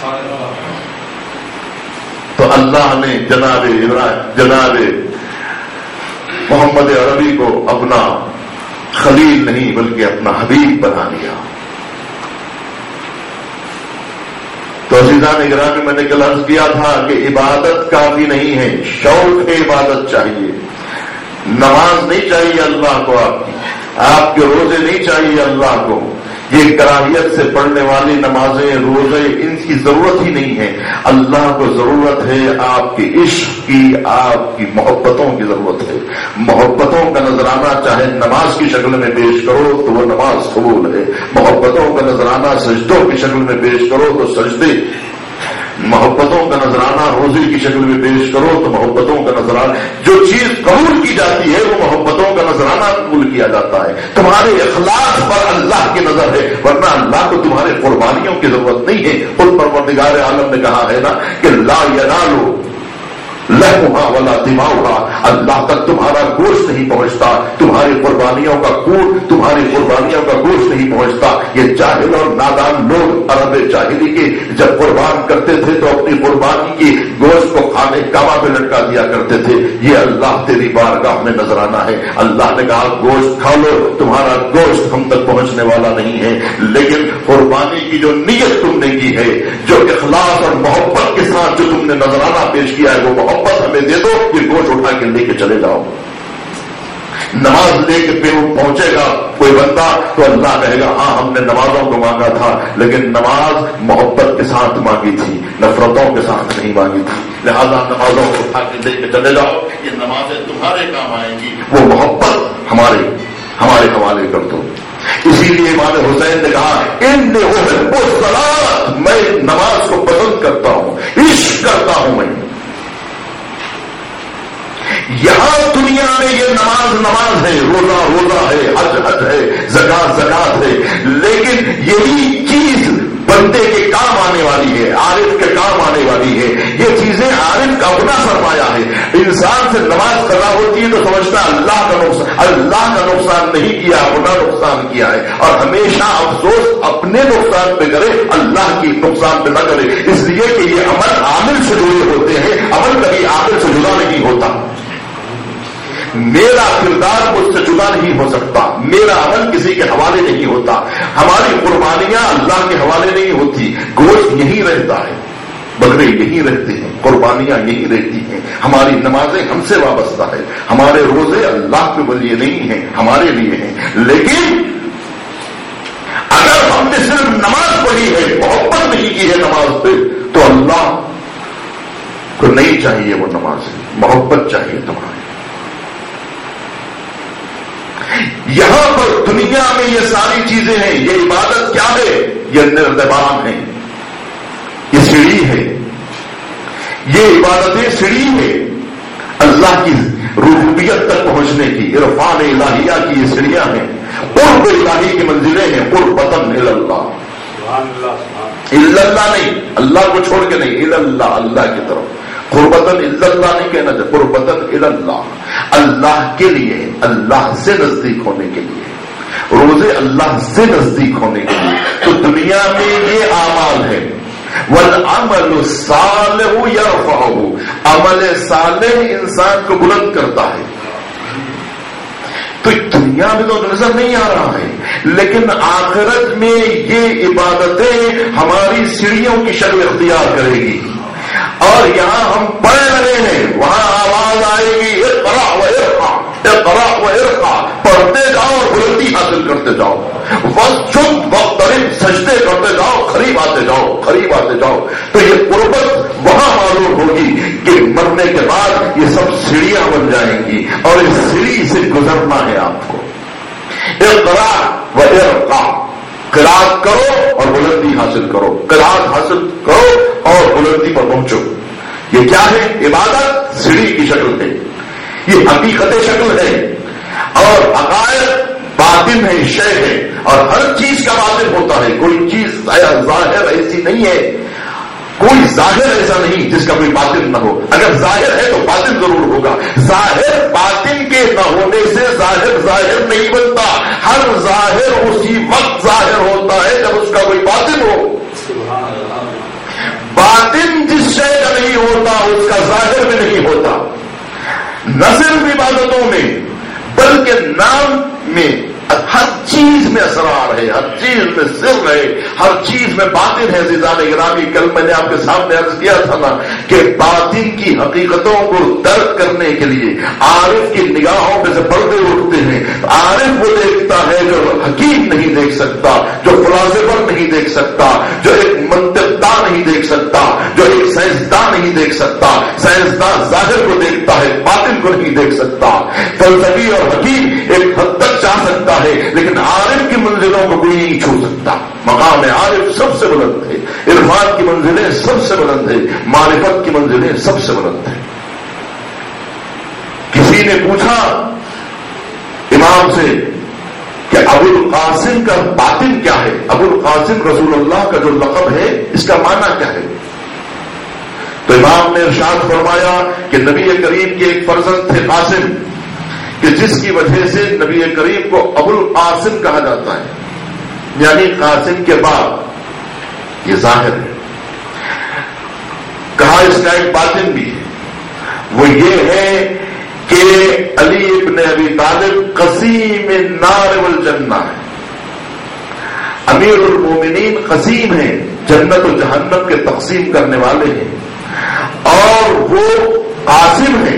تو اللہ نے جناب محمد عربی کو اپنا خلیل نہیں بلکہ اپنا حبیب بنا لیا. تو عزیزان گرامی، میں نے کل عرض کیا تھا کہ عبادت کافی نہیں ہے، شوق عبادت چاہیے. نماز نہیں چاہیے اللہ کو، آپ کے روزے نہیں چاہیے اللہ کو. یہ کراہیت سے پڑھنے والی نمازیں، روزے، ان کی ضرورت ہی نہیں ہے. اللہ کو ضرورت ہے آپ کے عشق کی، آپ کی محبتوں کی ضرورت ہے. محبتوں کا نذرانہ چاہے نماز کی شکل میں پیش کرو تو وہ نماز قبول ہے. محبتوں کا نذرانہ سجدوں کی شکل میں پیش کرو تو سجدے. محبتوں کا نذرانہ روزے کی شکل میں پیش کرو تو محبتوں کا نذرانہ، جو چیز قبول کی جاتی ہے وہ محبتوں کا نذرانہ قبول کیا جاتا ہے. تمہارے اخلاص پر اللہ کی نظر ہے، ورنہ اللہ کو تمہارے قربانیوں کی ضرورت نہیں ہے. خود پروردگار عالم نے کہا ہے نا کہ لا ینالو لحمھا ولا دماؤھا، اللہ تک تمہارا گوشت نہیں پہنچتا، تمہاری قربانیوں کا گوشت نہیں پہنچتا. یہ جاہل اور نادان لوگ عرب جاہلی کے جب قربان کرتے تھے تو اپنی قربانی کی گوشت کو کھانے کعبہ پہ لٹکا دیا کرتے تھے. یہ اللہ تیری بارگاہ میں نذرانہ ہے. اللہ نے کہا گوشت کھا لو، تمہارا گوشت ہم تک پہنچنے والا نہیں ہے، لیکن قربانی کی جو نیت تم نے کی ہے، جو اخلاص اور محبت کے ساتھ جو تم نے نذرانہ پیش کیا ہے، وہ محبت ہمیں دے دو. یہ گوشت اٹھا کے لے کے چلے جاؤ. نماز لے کے پہ پہنچے گا کوئی بندہ تو اللہ کہے گا ہاں ہم نے نمازوں کو مانگا تھا، لیکن نماز محبت کے ساتھ مانگی تھی، نفرتوں کے ساتھ نہیں مانگی تھی. لہذا نمازوں کو اٹھا کے لے کے چلے جاؤ، یہ نمازیں تمہارے کام آئیں گی. وہ محبت ہمارے حوالے کر دو. اسی لیے امام حسین نے کہا انی احب الصلاۃ، میں نماز کو پسند کرتا ہوں، عشق کرتا ہوں. میں یہاں دنیا میں یہ نماز ہے، روزہ ہے، حج ہے، زکات ہے، لیکن یہی چیز بندے کے کام آنے والی ہے، عارف کے کام آنے والی ہے. یہ چیزیں عارف کا اپنا سرمایہ ہے. انسان سے نماز قضا ہوتی ہے تو سمجھتا ہے اللہ کا نقصان نہیں کیا، اپنا نقصان کیا ہے. اور ہمیشہ افسوس اپنے نقصان پہ کرے، اللہ کی نقصان پہ نہ کرے. اس لیے کہ یہ عمل عامل سے جڑے ہوتے ہیں، عمل کبھی عامل سے جدا نہیں ہوتا. میرا کردار مجھ سے جدا نہیں ہو سکتا، میرا عمل کسی کے حوالے نہیں ہوتا. ہماری قربانیاں اللہ کے حوالے نہیں ہوتی. گوشت یہی رہتا ہے، بکرے یہی رہتے ہیں، قربانیاں یہی رہتی ہیں. ہماری نمازیں ہم سے وابستہ ہے، ہمارے روزے اللہ کے لیے نہیں ہیں، ہمارے لیے ہیں. لیکن اگر ہم نے صرف نماز پڑھی ہے، محبت نہیں کی ہے نماز پہ، تو اللہ کو نہیں چاہیے وہ نماز، محبت چاہیے تمہاری. یہاں پر دنیا میں یہ ساری چیزیں ہیں. یہ عبادت کیا ہے؟ یہ نردبان ہے، یہ سیڑھی ہے. یہ عبادتیں سیڑھی ہے اللہ کی ربوبیت تک پہنچنے کی. عرفان الہیہ کی یہ سیڑھیاں ہیں، قرب الہی کی منزلیں ہیں. قربتن اللہ، اللہ نہیں، اللہ کو چھوڑ کے نہیں، اللہ کی طرف. قربتن اللہ نہیں کہنا چاہتے، قربتن اللہ، اللہ کے لیے، اللہ سے نزدیک ہونے کے لیے. روزے اللہ سے نزدیک ہونے کے لیے. تو دنیا میں یہ اعمال ہے. والعمل الصالح یرفعہ، عمل صالح انسان کو بلند کرتا ہے. تو دنیا میں تو نظر نہیں آ رہا ہے، لیکن آخرت میں یہ عبادتیں ہماری سیڑھیوں کی شکل اختیار کرے گی. اور یہاں ہم پڑھ رہے ہیں، وہاں آواز آئے گی اقرا و ارقا، اقرا و ارقا، پڑھتے جاؤ اور بلندی حاصل کرتے جاؤ. واسجد واقترب، سجدے کرتے جاؤ، قریب آتے جاؤ. تو یہ قربت وہاں معلوم ہوگی کہ مرنے کے بعد یہ سب سیڑھیاں بن جائیں گی اور اس سیڑھی سے گزرنا ہے آپ کو. اقرا و ارقا، قرات کرو اور بلندی حاصل کرو، قرات حاصل کرو اور بلندی پر پہنچو. یہ کیا ہے؟ عبادت سیڑھی کی شکل ہے، یہ حقیقت شکل ہے. اور عقائد باطن ہے، شے ہے، اور ہر چیز کا باطن ہوتا ہے. کوئی چیز ظاہر ایسی نہیں ہے کوئی ظاہر ایسا نہیں جس کا کوئی باطن نہ ہو. اگر ظاہر ہے تو باطن ضرور ہوگا. ظاہر باطن کے نہ ہونے سے ظاہر ظاہر نہیں بنتا. ہر ظاہر اسی وقت ظاہر ہوتا ہے جب اس کا کوئی باطن ہو. باطن جس شے کا نہیں ہوتا اس کا ظاہر بھی نہیں ہوتا. نہ صرف عبادتوں میں بلکہ نام میں ہر چیز میں اسرار ہے, ہر چیز میں سر ہے, ہر چیز میں باطن ہے. عزیزان گرامی, کل میں نے آپ کے سامنے عرض کیا تھا نا کہ باطن کی حقیقتوں کو درک کرنے کے لیے عارف کی نگاہوں پہ سے پردے اٹھتے ہیں. عارف وہ دیکھتا ہے جو حکیم نہیں دیکھ سکتا, جو فلاسفر نہیں دیکھ سکتا, جو ایک منطقداں نہیں دیکھ سکتا, جو ایک سائنسداں نہیں دیکھ سکتا. سائنسداں ظاہر کو دیکھتا ہے, باطن کو نہیں دیکھ سکتا. فلسفی اور حکیم ایک حد تک جا سکتا ہے, لیکن عارف کی منزلوں کو کوئی نہیں چھو سکتا. مقام عارف سب سے بلند ہے, عرفان کی منزلیں سب سے بلند ہے, معرفت کی منزلیں سب سے بلند ہے. کسی نے پوچھا امام سے کہ ابو القاسم کا باطن کیا ہے؟ ابو القاسم رسول اللہ کا جو لقب ہے اس کا معنی کیا ہے؟ تو امام نے ارشاد فرمایا کہ نبی کریم کے ایک فرزند تھے قاسم, کہ جس کی وجہ سے نبی کریم کو ابو القاسم کہا جاتا ہے, یعنی قاسم کے بعد. یہ ظاہر ہے. کہا اس کا ایک باطن بھی ہے, وہ یہ ہے کہ علی ابن ابی طالب قسیم النار والجنہ ہے, امیر المومنین قسیم ہیں, جنت و جہنم کے تقسیم کرنے والے ہیں, اور وہ قاسم ہیں.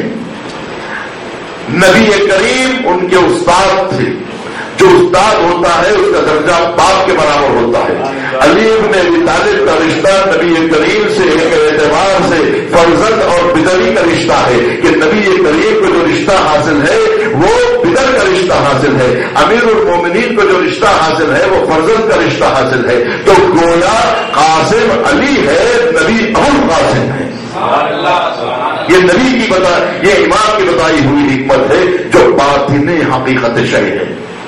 نبی کریم ان کے استاد تھے. جو استاد ہوتا ہے اس کا درجہ باپ کے برابر ہوتا ہے. علی ابن ابی طالب کا رشتہ نبی کریم سے ایک اعتبار سے فرزند اور بدری کا رشتہ ہے کہ نبی کریم کو جو رشتہ حاصل ہے وہ بدر کا رشتہ حاصل ہے. امیر المومنین کو جو رشتہ حاصل ہے وہ فرزند کا رشتہ حاصل ہے. تو گویا قاسم علی ہے, نبی ابو القاسم ہے. یہ نبی کی یہ امام کی بتائی ہوئی حکمت ہے جو باطن حقیقت شے ہے.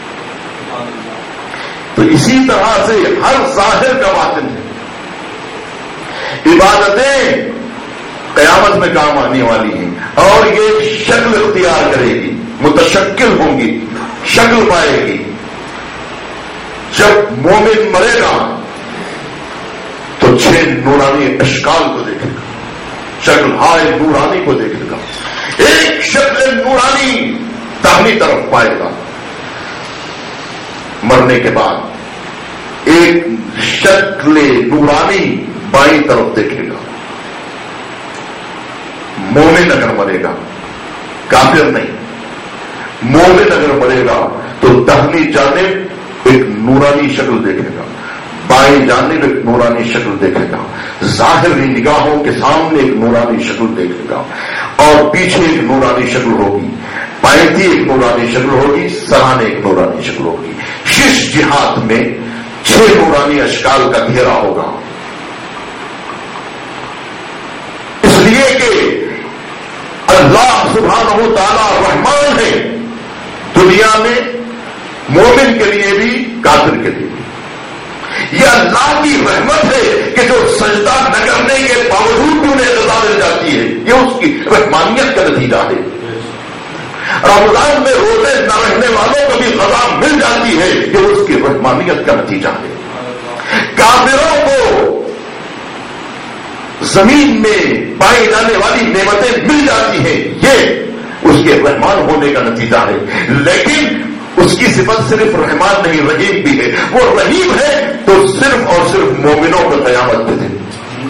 تو اسی طرح سے ہر ظاہر کا باطن ہے. عبادتیں قیامت میں کام آنے والی ہیں اور یہ شکل اختیار کرے گی, متشکل ہوں گی, شکل پائے گی. جب مومن مرے گا تو 6 نورانی اشکال کو دیکھے گا, شکل ہائے نورانی کو دیکھے گا. ایک شکل نورانی داہنی طرف پائے گا, مرنے کے بعد ایک شکل نورانی بائیں طرف دیکھے گا. مومن اگر مرے گا, کافر نہیں, مومن اگر مرے گا تو داہنی جانب ایک نورانی شکل دیکھے گا, بائیں جانب ایک نورانی شکل دیکھے گا. ظاہری نگاہوں کے سامنے ایک نورانی شکل دیکھے گا, اور پیچھے ایک نورانی شکل ہوگی, پائتی ایک نورانی شکل ہوگی, سرانے ایک نورانی شکل ہوگی. 6 جہات میں 6 نورانی اشکال کا گھیرا ہوگا. اس لیے کہ اللہ سبحانہ و تعالی رحمان ہے, دنیا میں مومن کے لیے بھی کافر کے لیے بھی. یہ اللہ کی رحمت ہے کہ جو سجدہ نہ کرنے کے باوجود بھی انہیں سزا مل جاتی ہے. یہ اس کی رحمانیت کا نتیجہ ہے. رمضان میں روزے نہ رہنے والوں کو بھی سزا مل جاتی ہے, یہ اس کی رحمانیت کا نتیجہ ہے. کافروں کو زمین میں پائی جانے والی نعمتیں مل جاتی ہیں, یہ اس کے رحمان ہونے کا نتیجہ ہے. لیکن اس کی صفت صرف رحمان نہیں, رحیم بھی ہے. وہ رحیم ہے تو صرف اور صرف مومنوں کو قیامت کے دن,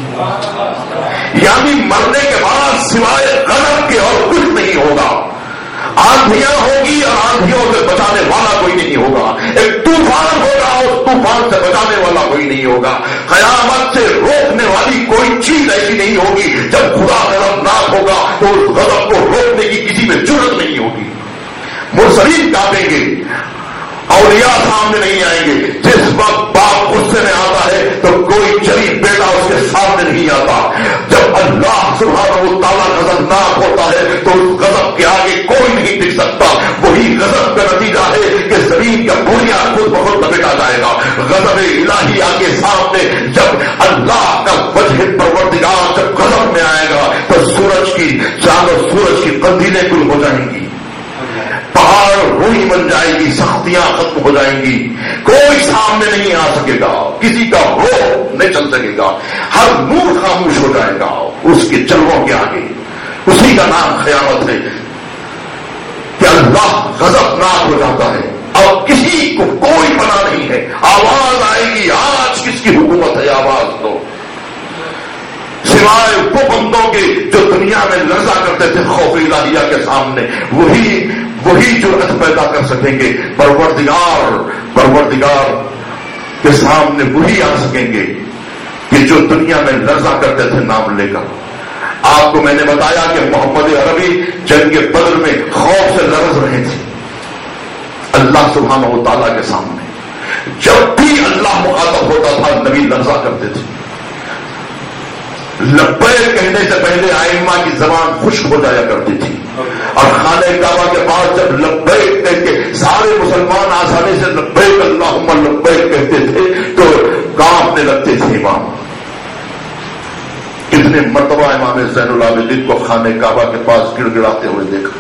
یعنی مرنے کے بعد سوائے غضب کے اور کچھ نہیں ہوگا. آندھیاں ہوگی اور آندھیوں سے بچانے والا کوئی نہیں ہوگا. ایک طوفان ہوگا, اس طوفان سے بچانے والا کوئی نہیں ہوگا. قیامت سے روکنے والی کوئی چیز ایسی نہیں ہوگی. جب خدا غضبناک ہوگا تو اس غضب کو روکنے کی کسی میں جرأت نہیں ہوگی. مرسلین کاپیں گے, اولیاء سامنے نہیں آئیں گے. جس وقت باپ غصے میں آتا ہے تو کوئی شریف بیٹا اس کے سامنے نہیں آتا. جب اللہ سبحانہ و تعالیٰ غضبناک ہوتا ہے تو اس غضب کے آگے کوئی نہیں ٹک سکتا. وہی غضب کا نتیجہ ہے کہ زمین کا بنیاد خود بخود لپیٹا جائے گا. غضب الہی کے سامنے جب اللہ کا وجہ لیکن پروردگار جب غضب میں آئے گا تو سورج کی چاند اور سورج کی قندیلیں گل ہو جائیں گی، پہاڑ روئی بن جائے گی، سختیاں ختم ہو جائیں گی، کوئی سامنے نہیں آ سکے گا، کسی کا روح نہیں چل سکے گا، ہر نور خاموش ہو جائے گا اس کے جلووں کے آگے۔ اسی کا نام قیامت ہے کہ اللہ غضبناک ہو جاتا ہے، اب کسی کو کوئی پناہ نہیں ہے، آواز آئے گی آج کس کی حکومت ہے، آواز دو، سوائے وہ بندوں کے جو دنیا میں لرزا کرتے تھے خوف الہیہ کے سامنے، وہی جرأت پیدا کر سکیں گے، پروردگار کے سامنے وہی آ سکیں گے کہ جو دنیا میں لرزا کرتے تھے نام لے کر۔ آپ کو میں نے بتایا کہ محمد عربی جنگ بدر میں خوف سے لرز رہے تھے اللہ سبحانہ و تعالیٰ کے سامنے، جب بھی اللہ مخاطب ہوتا تھا نبی لرزا کرتے تھے، لبیک کہنے سے پہلے ائمہ کی زبان خشک ہو جایا کرتی تھی، اور خانہ کعبہ کے پاس جب لبیک کہہ کے سارے مسلمان آسانی سے لبیک اللہم لبیک کہتے تھے تو کانپنے لگتے تھے امام۔ کتنے مرتبہ امام زین العابدین کو خانہ کعبہ کے پاس گڑ گڑاتے ہوئے دیکھا،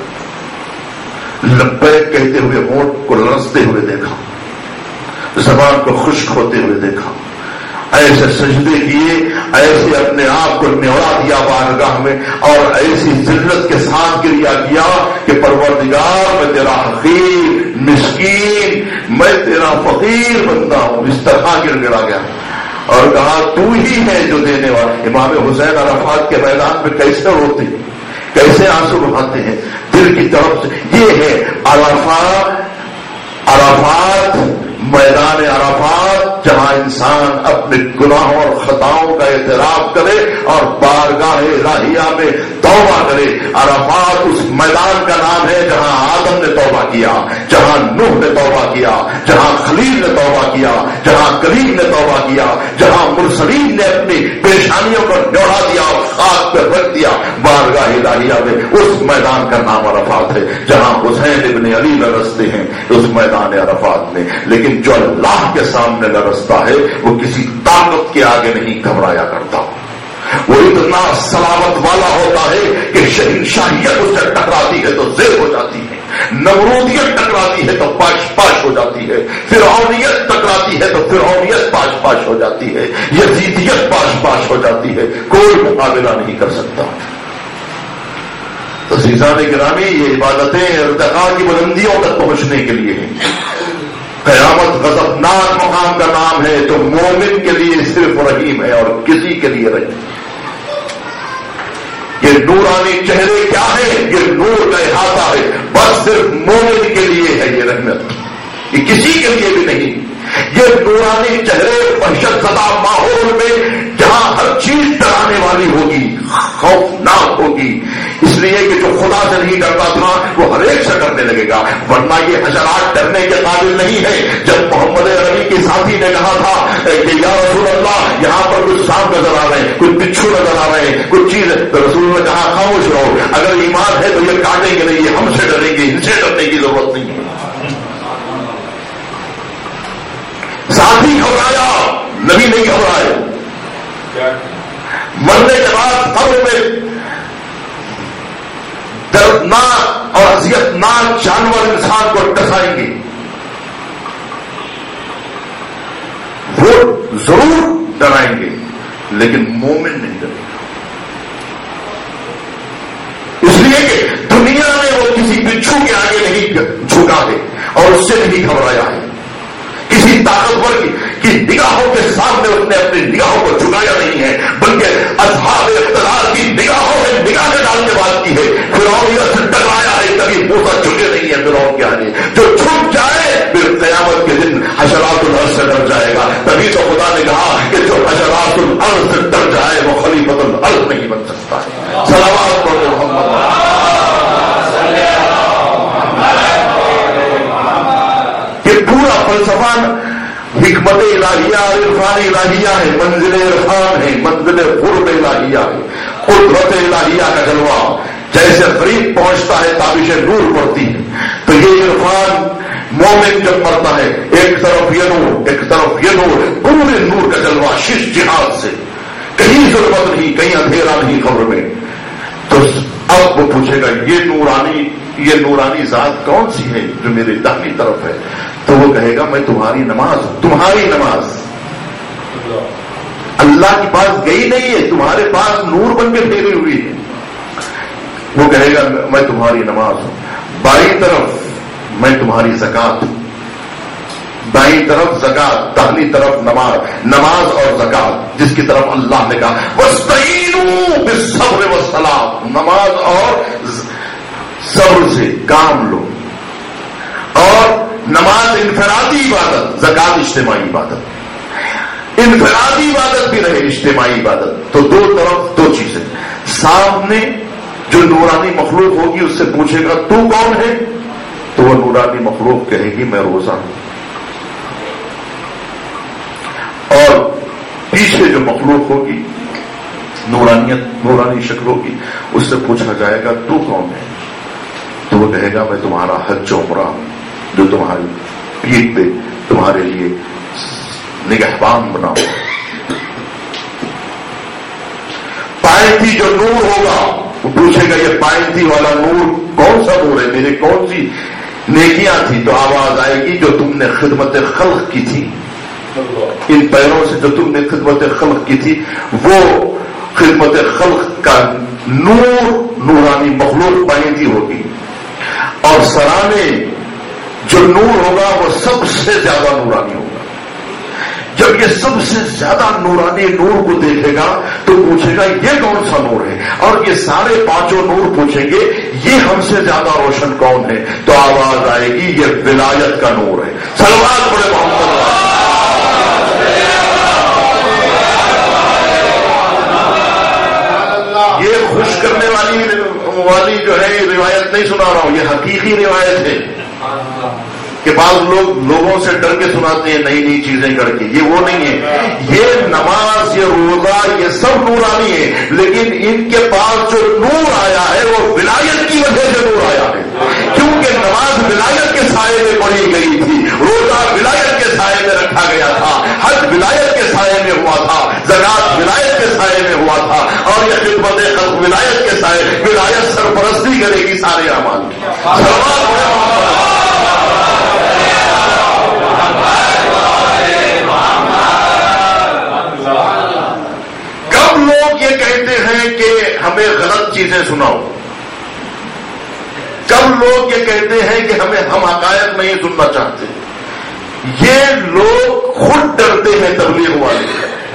لبیک کہتے ہوئے ہونٹ کو لرزتے ہوئے دیکھا، زبان کو خشک ہوتے ہوئے دیکھا، ایسے سجدے کیے، ایسے اپنے آپ کو نیولا دیا بارگاہ میں، اور ایسی ذلت کے ساتھ گریا کیا کہ پروردگار میں تیرا حقیر مسکین، میں تیرا فقیر بندہ ہوں، اس طرح گر گڑا گیا اور کہا تو ہی ہے جو دینے والا۔ امام حسین عرفات کے میدان میں کیسے روتے، کیسے آنسو بہاتے ہیں دل کی طرف سے۔ یہ ہے عرفات، میدان عرفات، جہاں انسان اپنے گناہوں اور خطاؤں کا اعتراف کرے اور بارگاہ الہیہ میں توبہ کرے۔ عرفات اس میدان کا نام ہے جہاں آدم نے توبہ کیا، جہاں نوح نے توبہ کیا، جہاں خلیل نے توبہ کیا، جہاں کلیم نے توبہ کیا، جہاں مرسلین نے اپنی پیشانیوں کو ڈوڑا دیا اور خاک پہ رکھ دیا بارگاہ الہیہ میں۔ اس میدان کا نام عرفات ہے، جہاں حسین ابن علی لرزتے ہیں اس میدان عرفات میں۔ لیکن جو اللہ کے سامنے لرزتا ہے وہ کسی طاقت کے آگے نہیں گھبرایا کرتا، وہ اتنا سلامت والا ہوتا ہے کہ شہنشاہیت اس سے ٹکراتی ہے تو زیر ہو جاتی ہے، نمرودیت ٹکراتی ہے تو پاش پاش ہو جاتی ہے، فرعونیت ٹکراتی ہے تو فرعونیت پاش پاش ہو جاتی ہے، یزیدیت پاش پاش ہو جاتی ہے، کوئی مقابلہ نہیں کر سکتا۔ تو عزیزان گرامی، یہ عبادتیں ارتقاء کی بلندیوں تک پہنچنے کے لیے ہیں۔ قیامت غضبناک مقام کا نام ہے تو مومن کے لیے صرف رحیم ہے اور کسی کے لیے رحیم۔ یہ نورانی چہرے کیا ہے؟ یہ نور کا احاطہ ہے، بس صرف مومن کے لیے ہے یہ رحمت، یہ کسی کے لیے بھی نہیں۔ یہ نورانی چہرے وحشت زدہ ماحول میں جہاں ہر چیز ڈرانے والی ہوگی، خوفناک ہوگی، اس لیے کہ جو خدا سے نہیں ڈرتا تھا وہ ہر ایک سے ڈرنے لگے گا، ورنہ یہ حشرات ڈرنے کے قابل نہیں ہے۔ جب محمد عربی کے ساتھی نے کہا تھا کہ یا رسول اللہ یہاں پر کچھ سانپ نظر آ رہے ہیں، کچھ بچھو نظر آ رہے ہیں، کچھ چیز، تو رسول نے کہا خاموش رہو، اگر ایمان ہے تو یہ کاٹیں گے نہیں، یہ ہم سے ڈریں گے، ان سے ڈرنے کی ضرورت نہیں ہے۔ ساتھی گھبرایا، نبی نہیں گھبرائے۔ مرنے کے بعد قبر میں دردناک اور اذیتناک جانور انسان کو ٹسائیں گے، وہ ضرور ڈرائیں گے لیکن مومن نہیں ڈرے گا، اس لیے کہ دنیا میں وہ کسی بچھو کے آگے نہیں جھکا ہے اور اس سے نہیں گھبرایا ہے، کسی طاقتور کی نگاہوں کے سامنے اس نے اپنی نگاہوں کو جھکایا نہیں ہے، بلکہ اصحاب اقتدار کی نگاہوں میں نگاہیں ڈال کے بات کی ہے۔ فرعونیت سے ٹکرایا ہے، کبھی موسیٰ جھکے نہیں ہے فرعون کے آگے، جو جھک جائے پھر قیامت کے دن حشرات الارض سے ڈر جائے گا۔ تبھی تو خدا نے کہا کہ جو حشرات الارض سے ڈر جائے وہ خلیفۃ الارض نہیں بن سکتا ہے۔ صلوات پڑھو محمد۔ یہ پورا فلسفہ حکمت الہیہ عرفان الہیہ ہے، منزل عرفان ہے، منزل قرب الہیہ ہے، قدرت الہیہ کا جلوہ۔ جیسے قریب پہنچتا ہے تابش نور پڑتی ہے، تو یہ عرفان مومن جب پڑتا ہے ایک طرف یہ نور ایک طرف یہ نور، پورے نور کا جلوہ شش جہاد سے کہیں ظلمت نہیں، کہیں اندھیرا نہیں قبر میں. تو اب وہ پوچھے گا یہ نورانی ذات کون سی ہے جو میرے داہنی طرف ہے؟ تو وہ کہے گا میں تمہاری نماز ہوں. تمہاری نماز اللہ کے پاس گئی نہیں ہے، تمہارے پاس نور بن کے پھیلی ہوئی ہے. وہ کہے گا میں تمہاری نماز ہوں. بائیں طرف میں تمہاری زکات ہوں. دائیں طرف زکات، داہنی طرف نماز اور زکات، جس کی طرف اللہ نے کہا وَاسْتَعِينُوا بِالصَّبْرِ وَالصَّلَاةِ، نماز اور صبر سے کام لو. اور نماز انفرادی عبادت، زکات اجتماعی عبادت. انفرادی عبادت بھی رہے، اجتماعی عبادت. تو دو طرف دو چیزیں. سامنے جو نورانی مخلوق ہوگی اس سے پوچھے گا تو کون ہے؟ تو وہ نورانی مخلوق کہے گی میں روزہ ہوں. اور پیچھے جو مخلوق ہوگی نورانی شکل ہوگی اس سے پوچھا جائے گا تو کون ہے؟ تو وہ کہے گا میں تمہارا حج و عمرہ جو تمہاری پیٹھ پہ تمہارے لیے نگہبان بناؤ. پائنتی جو نور ہوگا وہ پوچھے گا یہ پائنتی والا نور کون سا نور ہے؟ میرے کون سی نیکیاں تھی؟ تو آواز آئے گی جو تم نے خدمت خلق کی تھی، ان پیروں سے جو تم نے خدمت خلق کی تھی وہ خدمت خلق کا نور نورانی مخلوق پائنتی ہوگی. اور سرانے جو نور ہوگا وہ سب سے زیادہ نورانی ہوگا. جب یہ سب سے زیادہ نورانی نور کو دیکھے گا تو پوچھے گا یہ کون سا نور ہے؟ اور یہ سارے پانچوں نور پوچھیں گے یہ ہم سے زیادہ روشن کون ہے؟ تو آواز آئے گی یہ ولایت کا نور ہے. صلوات پڑھے محمد. یہ خوش کرنے والی جو ہے یہ روایت نہیں سنا رہا ہوں، یہ حقیقی روایت ہے کہ بعض لوگوں سے ڈر کے سناتے ہیں نئی نئی چیزیں کر کے. یہ وہ نہیں ہے. یہ نماز، یہ روزہ، یہ سب نورانی ہے، لیکن ان کے پاس جو نور آیا ہے وہ ولایت کی وجہ سے نور آیا ہے. کیونکہ نماز ولایت کے سائے میں پڑھی گئی تھی، روزہ ولایت کے سائے میں رکھا گیا تھا، حج ولایت کے سائے میں ہوا تھا، زکات ولایت کے سائے میں ہوا تھا، اور یہ خدمت خلق ولایت کے سائے. ولایت سرپرستی کرے گی سارے اعمال کی. کب لوگ یہ کہتے ہیں کہ ہمیں غلط چیزیں سناؤ؟ کب لوگ یہ کہتے ہیں کہ ہم حقائق نہیں سننا چاہتے؟ یہ لوگ خود ڈرتے ہیں، تبلیغ والے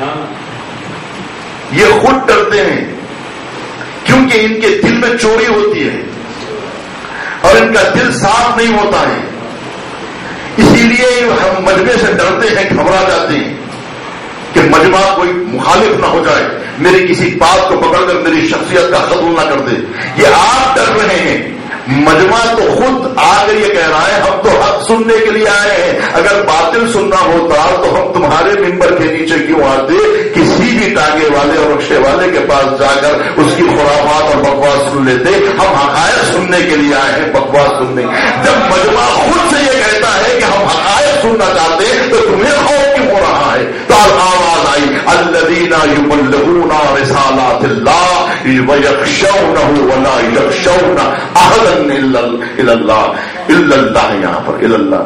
یہ خود ڈرتے ہیں کیونکہ ان کے دل میں چوری ہوتی ہے اور ان کا دل صاف نہیں ہوتا ہے. اسی لیے ہم مجمع سے ڈرتے ہیں، گھبرا جاتے ہیں کہ مجمع کوئی مخالف نہ ہو جائے، میری کسی بات کو پکڑ کر میری شخصیت کا قتل نہ کر دے. یہ آپ ڈر رہے ہیں. مجمع تو خود آ کر یہ کہہ رہا ہے ہم تو حق سننے کے لیے آئے ہیں. اگر باطل سننا ہوتا تو ہم تمہارے ممبر کے نیچے کیوں آتے؟ کسی بھی ٹانگے والے اور رکشے والے کے پاس جا کر اس کی خرافات اور بکواس سن لیتے. ہم حقائق سننے کے لیے آئے ہیں، بکواس سننے. جب مجمع خود سے یہ کہتا ہے کہ ہم حقائق سننا چاہتے ہیں تو تمہیں خوف کیوں ہو رہا ہے؟ تو آواز آئی الذین یبلغون رسالات اللہ ویخشونہ ولا یخشون احدا الا اللہ. یہاں پر اللہ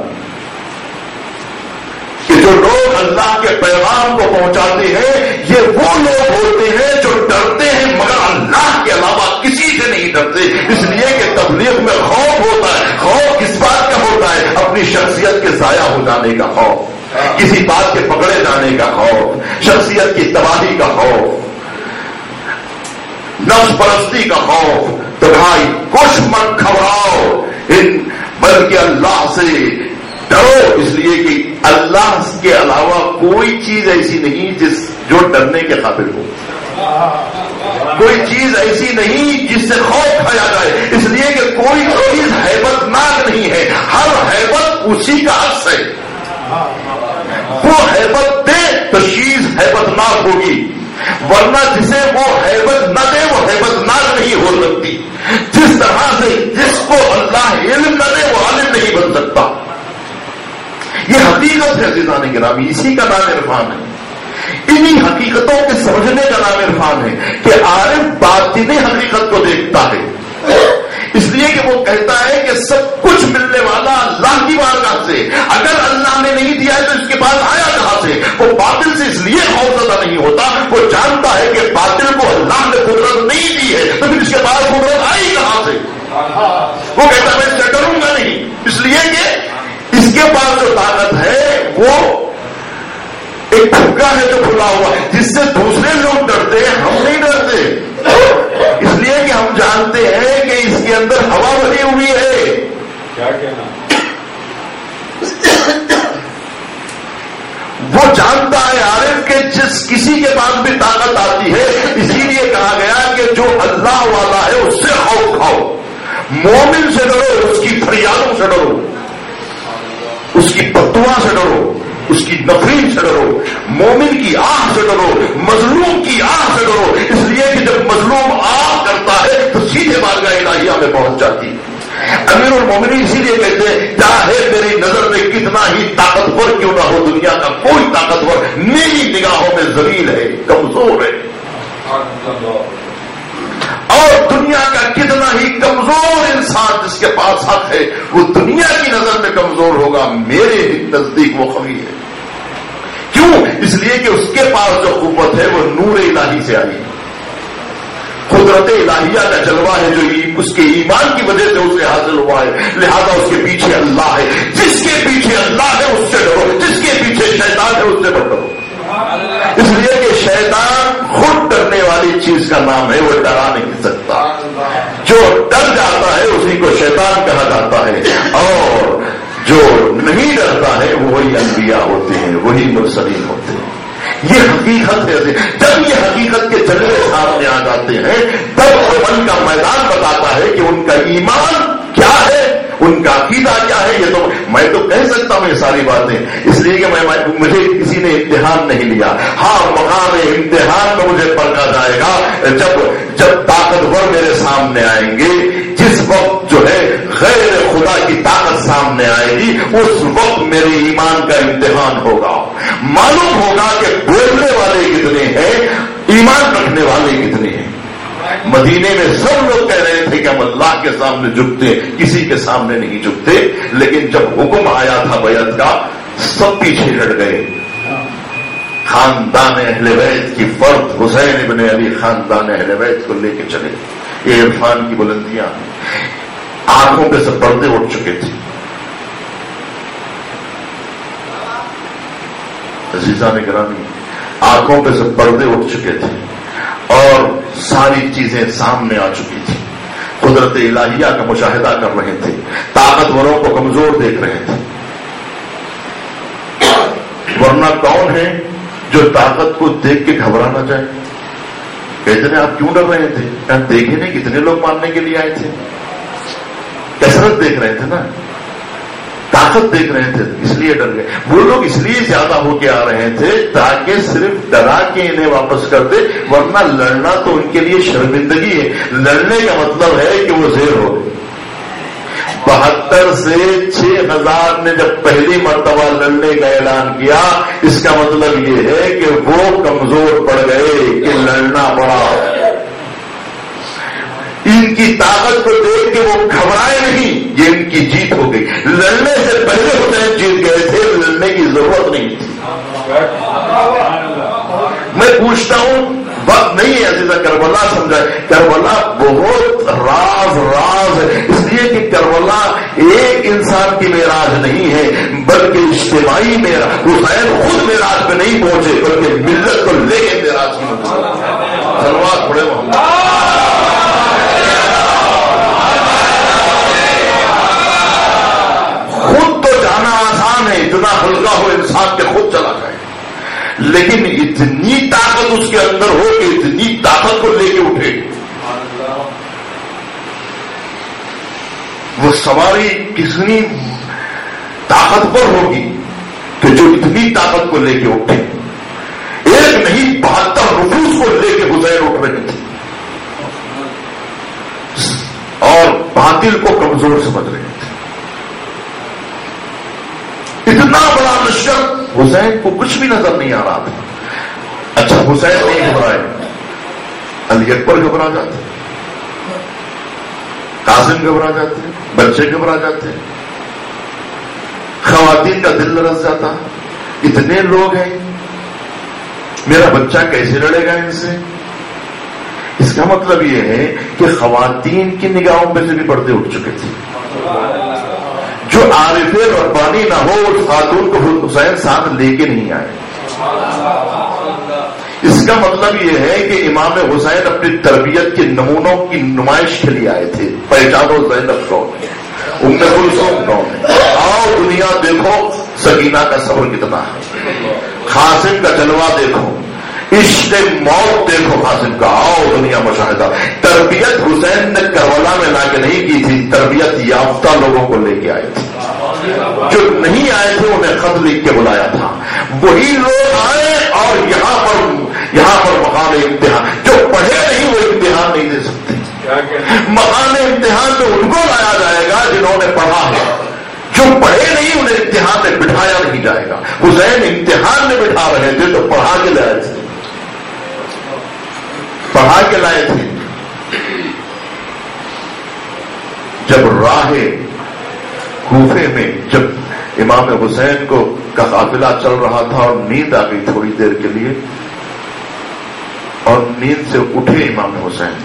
کہ جو لوگ اللہ کے پیغام کو پہنچاتے ہیں یہ وہ لوگ ہوتے ہیں جو ڈرتے ہیں مگر اللہ کے علاوہ کسی سے نہیں ڈرتے. اس لیے کہ تبلیغ میں خوف ہوتا ہے. خوف کس بات کا ہوتا ہے؟ اپنی شخصیت کے ضائع ہو جانے کا خوف، کسی بات کے پکڑے جانے کا خوف، شخصیت کی تباہی کا خوف، نفس پرستی کا خوف. تو بھائی کچھ مت گھبراؤ، بلکہ اللہ سے ڈرو. اس لیے کہ اللہ کے علاوہ کوئی چیز ایسی نہیں جو ڈرنے کے قابل ہو. کوئی چیز ایسی نہیں جس سے خوف کھایا جائے. اس لیے کہ کوئی چیز ہیبت ناک نہیں ہے، ہر ہیبت اسی کا عکس ہے. وہ ہیبت دے تو چیز ہیبت ناک ہوگی، ورنہ جسے وہ ہیبت نہ دے وہ ہیبت ناک نہیں ہو سکتی. جس طرح سے جس کو اللہ علم نہ دے وہ عالم نہیں بن سکتا. یہ حقیقت ہے عزیزان گرامی، اسی کا نام عرفان ہے. انہی حقیقتوں کے سمجھنے کا نام عرفان ہے کہ عارف باطنی حقیقت کو دیکھتا ہے، اس لیے کہ وہ کہتا ہے کہ سب کچھ ملنے والا اللہ کی بارگاہ سے، اگر اللہ نے نہیں دیا ہے تو اس کے پاس آیا کہاں سے؟ وہ باطل سے اس لیے خوفزدہ نہیں ہوتا، وہ جانتا ہے کہ باطل کو اللہ نے قدرت نہیں دی ہے تو پھر اس کے پاس قدرت آئی کہاں سے؟ وہ کہتا ہے میں اس سے ڈروں گا نہیں، اس لیے کہ اس کے پاس جو طاقت ہے وہ ایک پھکا ہے جو کھلا ہوا، جس سے دوسرے لوگ ڈرتے ہیں، ہم نہیں ڈرتے، اس لیے کہ ہم جانتے ہیں کہ اس کے اندر ہوا بھری ہوئی ہے۔ کیا کہنا؟ وہ جانتا ہے عارف کہ جس کسی کے پاس بھی طاقت آتی ہے، اسی لیے کہا گیا کہ جو اللہ والا ہے اس سے خوف کھاؤ، مومن سے ڈرو، اس کی فریادوں سے ڈرو، اس کی بددعا سے ڈرو، اس کی نفرین سے ڈرو، مومن کی آہ سے ڈرو، مظلوم کی آہ سے ڈرو، اس لیے کہ جب مظلوم آہ کرتا ہے تو سیدھے بارگاہ الہیہ میں پہنچ جاتی ہے۔ امیر المومنین اسی لیے کہتے ہیں چاہے میری نظر میں کتنا ہی طاقتور کیوں نہ ہو، دنیا کا کوئی طاقتور میری نگاہوں میں ذلیل ہے، کمزور ہے، اور دنیا کا کتنا ہی کمزور انسان جس کے پاس حق ہے وہ دنیا کی نظر میں کمزور ہوگا، میرے نزدیک وہ قوی ہے۔ کیوں؟ اس لیے کہ اس کے پاس جو قوت ہے وہ نور الہی سے آئی ہے، قدرت الہیہ کا جلوہ ہے جو اس کے ایمان کی وجہ سے اسے حاصل ہوا ہے، لہذا اس کے پیچھے اللہ ہے، جس کے پیچھے اللہ ہے اس سے ڈرو، جس کے پیچھے شیطان ہے اس سے مت ڈرو، اس لیے کہ شیطان خود ڈرنے والی چیز کا نام ہے، وہ ڈرا نہیں سکتا، جو ڈر جاتا ہے اسی کو شیطان کہا جاتا ہے، اور جو نہیں ڈرتا ہے وہی انبیاء ہوتے ہیں، وہی مرسلین ہوتے ہیں۔ یہ حقیقت ہے، جب یہ حقیقت کے جلوے سامنے آ جاتے ہیں تب عمل کا میدان بتاتا ہے کہ ان کا ایمان کیا ہے، ان کا عقیدہ کیا ہے۔ یہ تو میں تو کہہ سکتا ہوں یہ ساری باتیں، اس لیے کہ مجھے کسی نے امتحان نہیں لیا، ہاں مقام امتحان میں مجھے پرکھا جائے گا جب طاقتور میرے سامنے آئیں گے، جس وقت جو ہے غیر خدا کی طاقت سامنے آئے گی اس وقت میرے ایمان کا امتحان ہوگا، معلوم ہوگا کہ بولنے والے کتنے ہیں، ایمان رکھنے والے کتنے ہیں۔ مدینے میں سب لوگ کہہ رہے تھے کہ ہم اللہ کے سامنے جھکتے، کسی کے سامنے نہیں جھکتے، لیکن جب حکم آیا تھا بیعت کا سب پیچھے ہٹ گئے۔ خاندان اہل بیت کی فرد حسین ابن علی خاندان اہل بیت کو لے کے چلے، یہ عرفان کی بلندیاں، آنکھوں پہ سے پردے اٹھ چکے تھے۔ عزیزان گرامی، آنکھوں پہ سے پردے اٹھ چکے تھے اور ساری چیزیں سامنے آ چکی تھی، قدرت الہیہ کا مشاہدہ کر رہے تھے، طاقتوروں کو کمزور دیکھ رہے تھے۔ ورنہ کون ہے جو طاقت کو دیکھ کے گھبرا نہ جائے؟ کہتے ہیں آپ کیوں ڈر رہے تھے؟ دیکھے نہیں کتنے لوگ ماننے کے لیے آئے تھے، کثرت دیکھ رہے تھے نا، طاقت دیکھ رہے تھے، اس لیے ڈر گئے۔ وہ لوگ اس لیے زیادہ ہو کے آ رہے تھے تاکہ صرف ڈرا کے انہیں واپس کر دے، ورنہ لڑنا تو ان کے لیے شرمندگی ہے۔ لڑنے کا مطلب ہے کہ وہ زیر ہو گئے۔ 72 سے 6000 نے جب پہلی مرتبہ لڑنے کا اعلان کیا، اس کا مطلب یہ ہے کہ وہ کمزور پڑ گئے کہ لڑنا پڑا۔ ان کی طاقت کو دیکھ کے وہ گھبرائے نہیں، یہ ان کی جیت ہو گئی۔ لڑنے سے پہلے حسین جیت گئے تھے، لڑنے کی ضرورت نہیں تھی۔ میں پوچھتا ہوں، وقت نہیں ہے عزیزہ کربلا سمجھائے، کربلا بہت راز ہے، اس لیے کہ کربلا ایک انسان کی معراج نہیں ہے بلکہ اجتماعی معراج۔ حسین خود معراج پہ نہیں پہنچے بلکہ ملت کو لے کے معراج کی سلوات پڑے محمد۔ خود تو جانا آسان ہے، اتنا ہلکا ہو انسان کے خود چلا جائے، لیکن اتنی طاقت اس کے اندر ہو کہ اتنی طاقت کو لے کے اٹھے، وہ سواری کتنی طاقتور ہوگی کہ جو اتنی طاقت کو لے کے اٹھے۔ ایک نہیں 72 نفوس کو لے کے حسین اٹھ رہے تھے اور باطل کو کمزور سمجھ رہے تھے۔ اتنا بڑا لشکر، حسین کو کچھ بھی نظر نہیں آ رہا تھا، اچھا حسین نہیں گھبرائے، علی اکبر گھبرا جاتے، قاسم گھبرا جاتے، بچے گھبرا جاتے، خواتین کا دل لرز جاتا، اتنے لوگ ہیں، میرا بچہ کیسے لڑے گا ان سے؟ اس کا مطلب یہ ہے کہ خواتین کی نگاہوں میں سے بھی پردے اٹھ چکے تھے. جو عارف ربانی نہ ہو اس خاتون کو حسین ساتھ لے کے نہیں آئے. اس کا مطلب یہ ہے کہ امام حسین اپنی تربیت کے نمونوں کی نمائش کے لیے آئے تھے. پہچانو زینب کون ہے، ام کلثوم کون ہے، آؤ دنیا دیکھو سکینہ کا صبر کتنا ہے، قاسم کا جلوہ دیکھو، عشق موت دیکھو قاسم کا، آؤ دنیا مشاہدہ. تربیت حسین نے کربلا میں لا کے نہیں کی تھی، تربیت یافتہ لوگوں کو لے کے آئے تھے. جو نہیں آئے تھے انہیں خط لکھ کے بلایا تھا، وہی لوگ آئے اور یہاں پر مقام امتحان. جو پڑھے نہیں وہ امتحان نہیں دے سکتے. مقام امتحان تو ان کو لایا جائے گا جنہوں نے پڑھا ہے، جو پڑھے نہیں انہیں امتحان میں بٹھایا نہیں جائے گا. حسین امتحان میں بٹھا رہے تھے تو پڑھا کے لائے تھے، پڑھا کے لائے تھے. جب راہ کوفے میں جب امام حسین کا قافلہ چل رہا تھا اور نیند آ گئی تھوڑی دیر کے لیے، اور نیند سے اٹھے امام حسین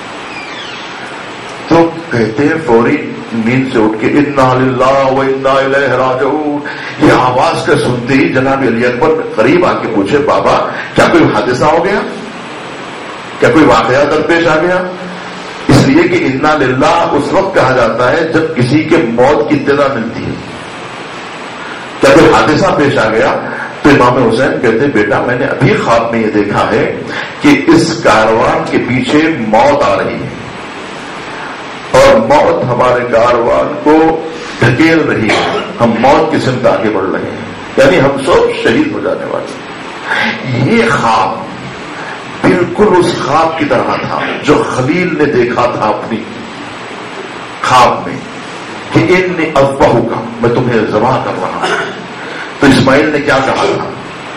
تو کہتے ہیں فوری نیند سے اٹھ کے انا للہ و انا الیہ راجعون. یہ آواز کا سنتے ہی جناب علی اکبر قریب آ کے پوچھے بابا کیا کوئی حادثہ ہو گیا، کیا کوئی واقعہ درپیش آ گیا؟ اس لیے کہ انا للہ اس وقت کہا جاتا ہے جب کسی کے موت کی اطلاع ملتی ہے. کیا کوئی حادثہ پیش آ گیا؟ تو امام حسین کہتے بیٹا میں نے ابھی خواب میں یہ دیکھا ہے کہ اس کاروان کے پیچھے موت آ رہی ہے اور موت ہمارے کاروان کو ڈھکیل رہی ہے، ہم موت کی سمت آگے بڑھ رہے ہیں، یعنی ہم سب شہید ہو جانے والے. یہ خواب بالکل اس خواب کی طرح تھا جو خلیل نے دیکھا تھا اپنی خواب میں کہ انی اذبحک، میں تمہیں ذبح کر رہا ہوں. تو اسماعیل نے کیا کہا تھا؟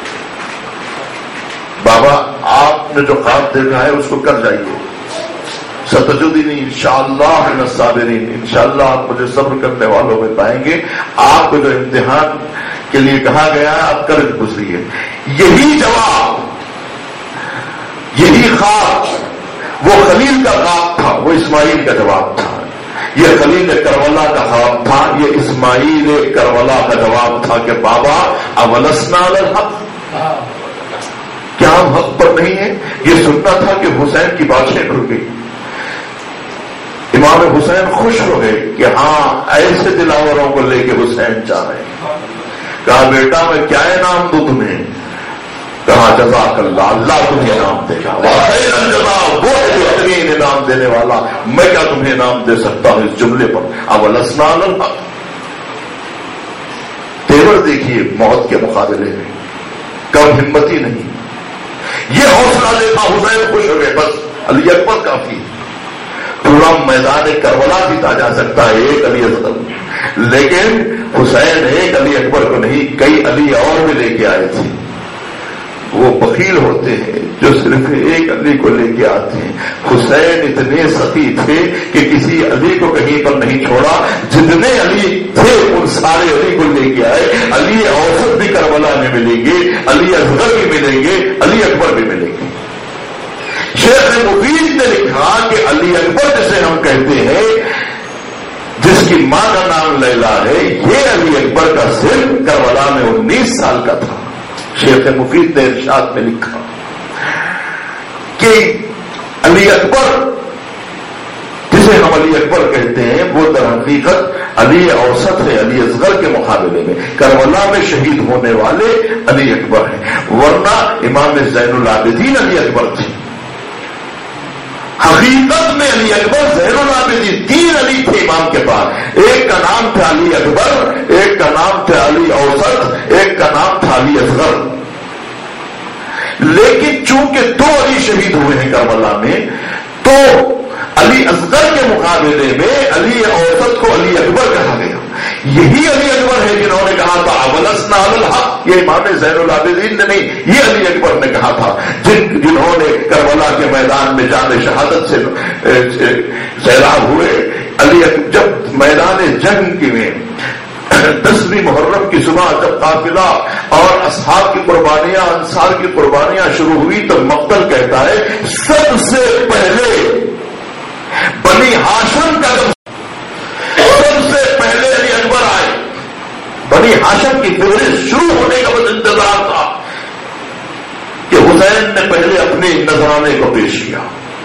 بابا آپ نے جو خواب دیکھا ہے اس کو کر جائیے، ستجدنی انشاءاللہ من الصابرین، انشاءاللہ آپ مجھے صبر کرنے والوں میں پائیں گے. آپ کو جو امتحان کے لیے کہا گیا ہے آپ کر گزریے. یہی جواب، یہی خواب وہ خلیل کا خواب تھا، وہ اسماعیل کا جواب تھا. یہ خلیل کربلا کا خواب تھا، یہ اسماعیل کربلا کا جواب تھا کہ بابا اولسنا علی الحق، کیا ہم حق پر نہیں ہیں؟ یہ سننا تھا کہ حسین کی باتیں کھل گئی. امام حسین خوش ہو گئے کہ ہاں ایسے دلاوروں کو لے کے حسین چاہ رہے ہیں. کہا بیٹا میں کیا انعام دوں تمہیں؟ کہا جزاک اللہ، اللہ تمہیں انعام دے گا، وہ بہترین انعام دینے والا، میں کیا تمہیں انعام دے سکتا ہوں اس جملے پر. اولسنا علی الحق. تیور دیکھیے موت کے مقابلے میں کم ہمتی نہیں. یہ حوصلہ دیکھا حسین خوش ہو گئے، بس علی اکبر کافی. پورا میدان کربلا جیتا جا سکتا ہے ایک علی اکبر، لیکن حسین ایک علی اکبر کو نہیں کئی علی اور بھی لے کے آئے تھے. وہ بخیل ہوتے ہیں جو صرف ایک علی کو لے کے آتے ہیں. حسین اتنے سخی تھے کہ کسی علی کو کہیں پر نہیں چھوڑا، جتنے علی تھے ان سارے علی کو لے کے آئے. علی اوسط بھی کربلا میں ملیں گے، علی اصغر بھی ملیں گے، علی اکبر بھی ملیں گے. شیخ مفید نے لکھا کہ علی اکبر جسے ہم کہتے ہیں جس کی ماں کا نام لیلا ہے، یہ علی اکبر کا سن کربلا میں 19 سال کا تھا. شیخ مفید نے ارشاد میں لکھا کہ علی اکبر جسے ہم علی اکبر کہتے ہیں وہ در حقیقت علی اوسط ہے، علی اصغر کے مقابلے میں. کربلا میں شہید ہونے والے علی اکبر ہیں، ورنہ امام زین العابدین علی اکبر تھے. حقیقت میں علی اکبر زین العابدین، 3 علی تھے امام کے پاس. ایک کا نام تھا علی اکبر، ایک کا نام تھا علی اوسط، ایک کا نام تھا علی اصغر. لیکن چونکہ 2 علی شہید ہوئے ہیں کربلا میں، تو علی اصغر کے مقابلے میں علی اوسط کو علی اکبر کہا گیا. یہی علی اکبر ہے جنہوں نے کہا تھا ولسنا علی الحق، یہ امام زین العابدین نے نہیں، یہ علی اکبر نے کہا تھا، جنہوں نے کربلا کے میدان میں جان شہادت سے سیراب ہوئے۔ علی جب میدان جنگ میں 10ویں محرم کی صبح جب قافلہ اور اصحاب کی قربانیاں، انصار کی قربانیاں شروع ہوئی تو مقتل کہتا ہے سب سے پہلے بنی ہاشم کا سب سے پہلے علی اکبر آئے۔ بنی ہاشم کی فہرست شروع ہونے کا بس انتظار تھا کہ حسین نے پہلے اپنے نذرانے کو پیش کیا،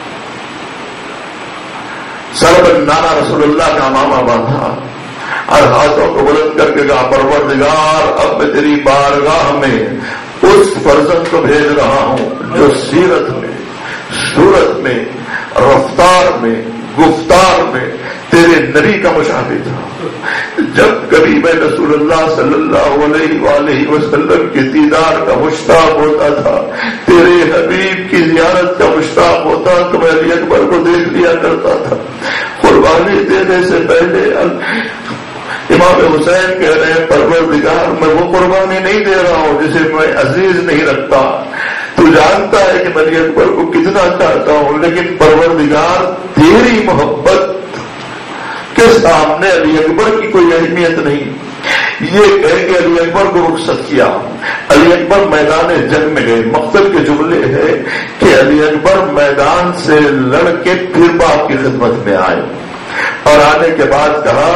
سر پر نانا رسول اللہ کا امامہ باندھا اور ہاتھوں کو بلند کر کے کہا پروردگار اب میں تیری بارگاہ میں اس فرزند کو بھیج رہا ہوں جو سیرت میں، صورت میں، رفتار میں، گفتار میں تیرے نبی کا مشابہ تھا۔ جب کبھی میں رسول اللہ صلی اللہ علیہ وآلہ وسلم کے دیدار کا مشتاق ہوتا تھا، تیرے حبیب کی زیارت کا مشتاق ہوتا تو میں علی اکبر کو دیکھ لیا کرتا تھا۔ قربانی دینے سے پہلے امام حسین کہہ رہے ہیں پروردگار میں وہ قربانی نہیں دے رہا ہوں جسے میں عزیز نہیں رکھتا، تو جانتا ہے کہ میں علی اکبر کو کتنا چاہتا ہوں، لیکن پروردگار تیری محبت کے سامنے علی اکبر کی کوئی اہمیت نہیں۔ یہ کہہ کے علی اکبر کو رخصت کیا۔ علی اکبر میدان جنگ میں گئے۔ مقصد کے جملے ہے کہ علی اکبر میدان سے لڑ کے پھر باپ کی خدمت میں آئے اور آنے کے بعد کہا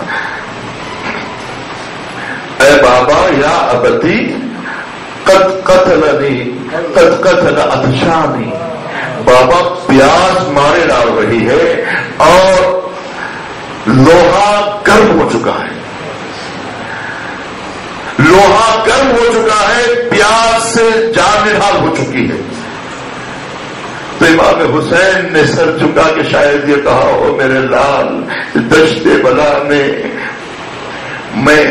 اے بابا یا ابتی قد قتل عطشانی، بابا پیاس مارے ڈال رہی ہے اور لوہا گرم ہو چکا ہے، لوہا گرم ہو چکا ہے، پیاس سے جان نڈھال ہو چکی ہے۔ تو امام حسین نے سر چکا کے شاید یہ کہا او میرے لال، دشت بلا میں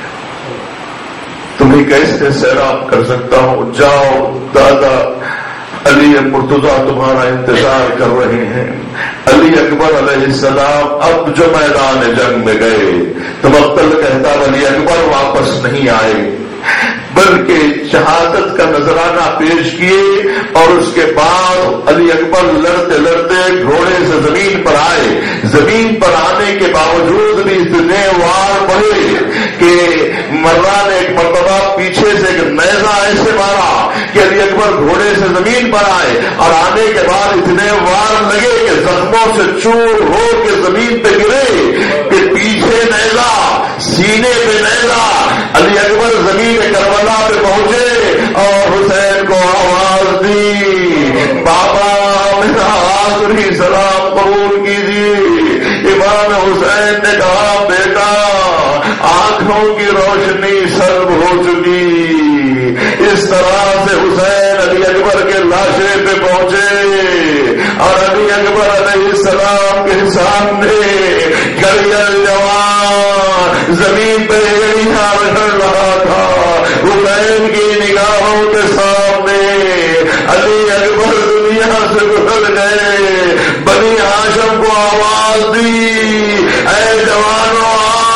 تمہیں کیسے سیراب کر سکتا ہوں، جاؤ دادا علی مرتضیٰ تمہارا انتظار کر رہے ہیں۔ علی اکبر علیہ السلام اب جو میدان جنگ میں گئے تو مقتل کہتا علی اکبر واپس نہیں آئے، بلکہ شہادت کا نذرانہ پیش کیے اور اس کے بعد علی اکبر لڑتے لڑتے گھوڑے سے زمین پر آئے۔ زمین پر آنے کے باوجود بھی اتنے وار بڑھے کہ مرہ نے ایک مرتبہ پیچھے سے ایک نیزہ ایسے مارا کہ علی اکبر گھوڑے سے زمین پر آئے اور آنے کے بعد اتنے وار لگے کہ زخموں سے چور ہو کے زمین پہ گرے کہ پیچھے نیزہ، سینے پہ نیزہ۔ علی اکبر زمین کربلا پہ پہنچے اور حسین کو آواز دی بابا میرا آخری سلام قبول کیجیے۔ امام حسین نے کہا بیٹا آنکھوں کی روشنی سلب ہو چکی۔ اس طرح سے حسین علی اکبر کے لاشے پہ پہنچے اور علی اکبر علیہ السلام کے سامنے گڑیل جوان زمین پہ رگڑ رہا تھا۔ حسین کی نگاہوں کے سامنے علی اکبر دنیا سے گزر گئے۔ بنی ہاشم کو آواز دی اے جوانوں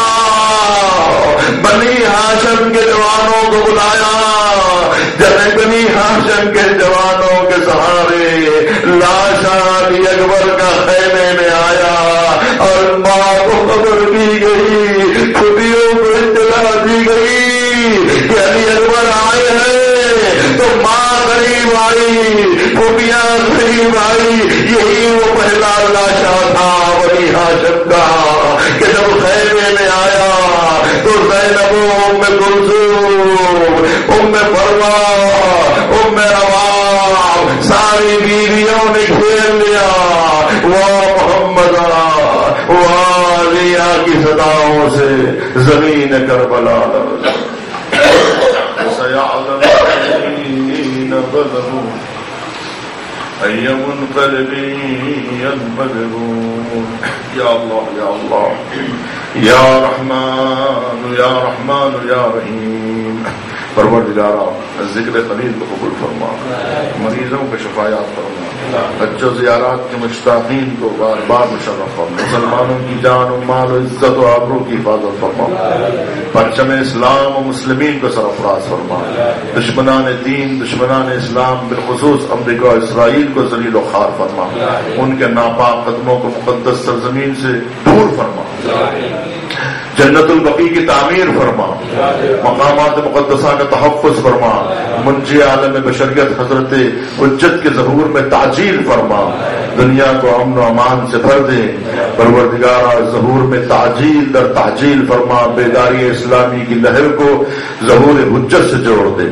آؤ، بنی ہاشم کے جوانوں کو بلایا۔ جب بنی ہاشم کے جوانوں کے سہارے لاشا علی اکبر کا خیمے میں آیا اور ماں کو خبر دی گئی، خودیوں کو اطلاع دی گئی کہ علی اکبر آئے ہیں۔ تو ماں غریب آئی، پھوپھیاں غریب آئی۔ یہی وہ پہلا لاشا تھا بنی ہاشم کا کہ جب خیمے میں آیا تو زینب، ام کلثوم، ام فروا، ام روام ساری بیویوں نے گھیر لیا۔ وہ محمد والیہ کی صداؤں سے زمین کربلا سیعلم الذین ظلموا ای منقلب ینقلبون۔ یا اللہ یا اللہ یا رحمان یا رحمان یا رحیم پروردگارا ذکر قلیل کو قبول فرما، مریضوں کو شفایات فرما، حج و زیارات کے مشتاقین کو بار بار مشرف فرما، مسلمانوں کی جان و مال و عزت و آبرو کی حفاظت فرما، پرچم اسلام و مسلمین کو سرفراز فرما، دشمنان دین دشمنان اسلام بالخصوص امریکہ و اسرائیل کو ذلیل و خوار فرما، ان کے ناپاک قدموں کو مقدس سرزمین سے دور فرما، جنت البقیع کی تعمیر فرما، مقامات مقدسہ کا تحفظ فرما، منجی عالم بشریت حضرت حجت کے ظہور میں تعجیل فرما، دنیا کو امن و امان سے بھر دے، پروردگارا ظہور میں تعجیل در تعجیل فرما، بیداری اسلامی کی لہر کو ظہور حجت سے جوڑ دے۔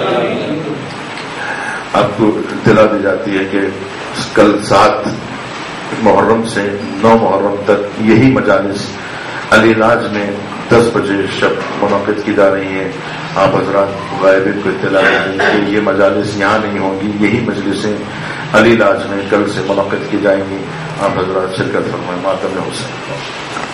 آپ کو اطلاع دی جاتی ہے کہ کل 7 محرم سے 9 محرم تک یہی مجالس علی لاج میں 10 بجے شب منعقد کی جا رہی ہیں۔ آپ حضرات غائبین کو اطلاع دیں کہ یہ مجالس یہاں نہیں ہوں گی، یہی مجلسیں علی لاج میں کل سے منعقد کی جائیں گی۔ آپ حضرات شرکت فرمائیں۔ ماتم حسین۔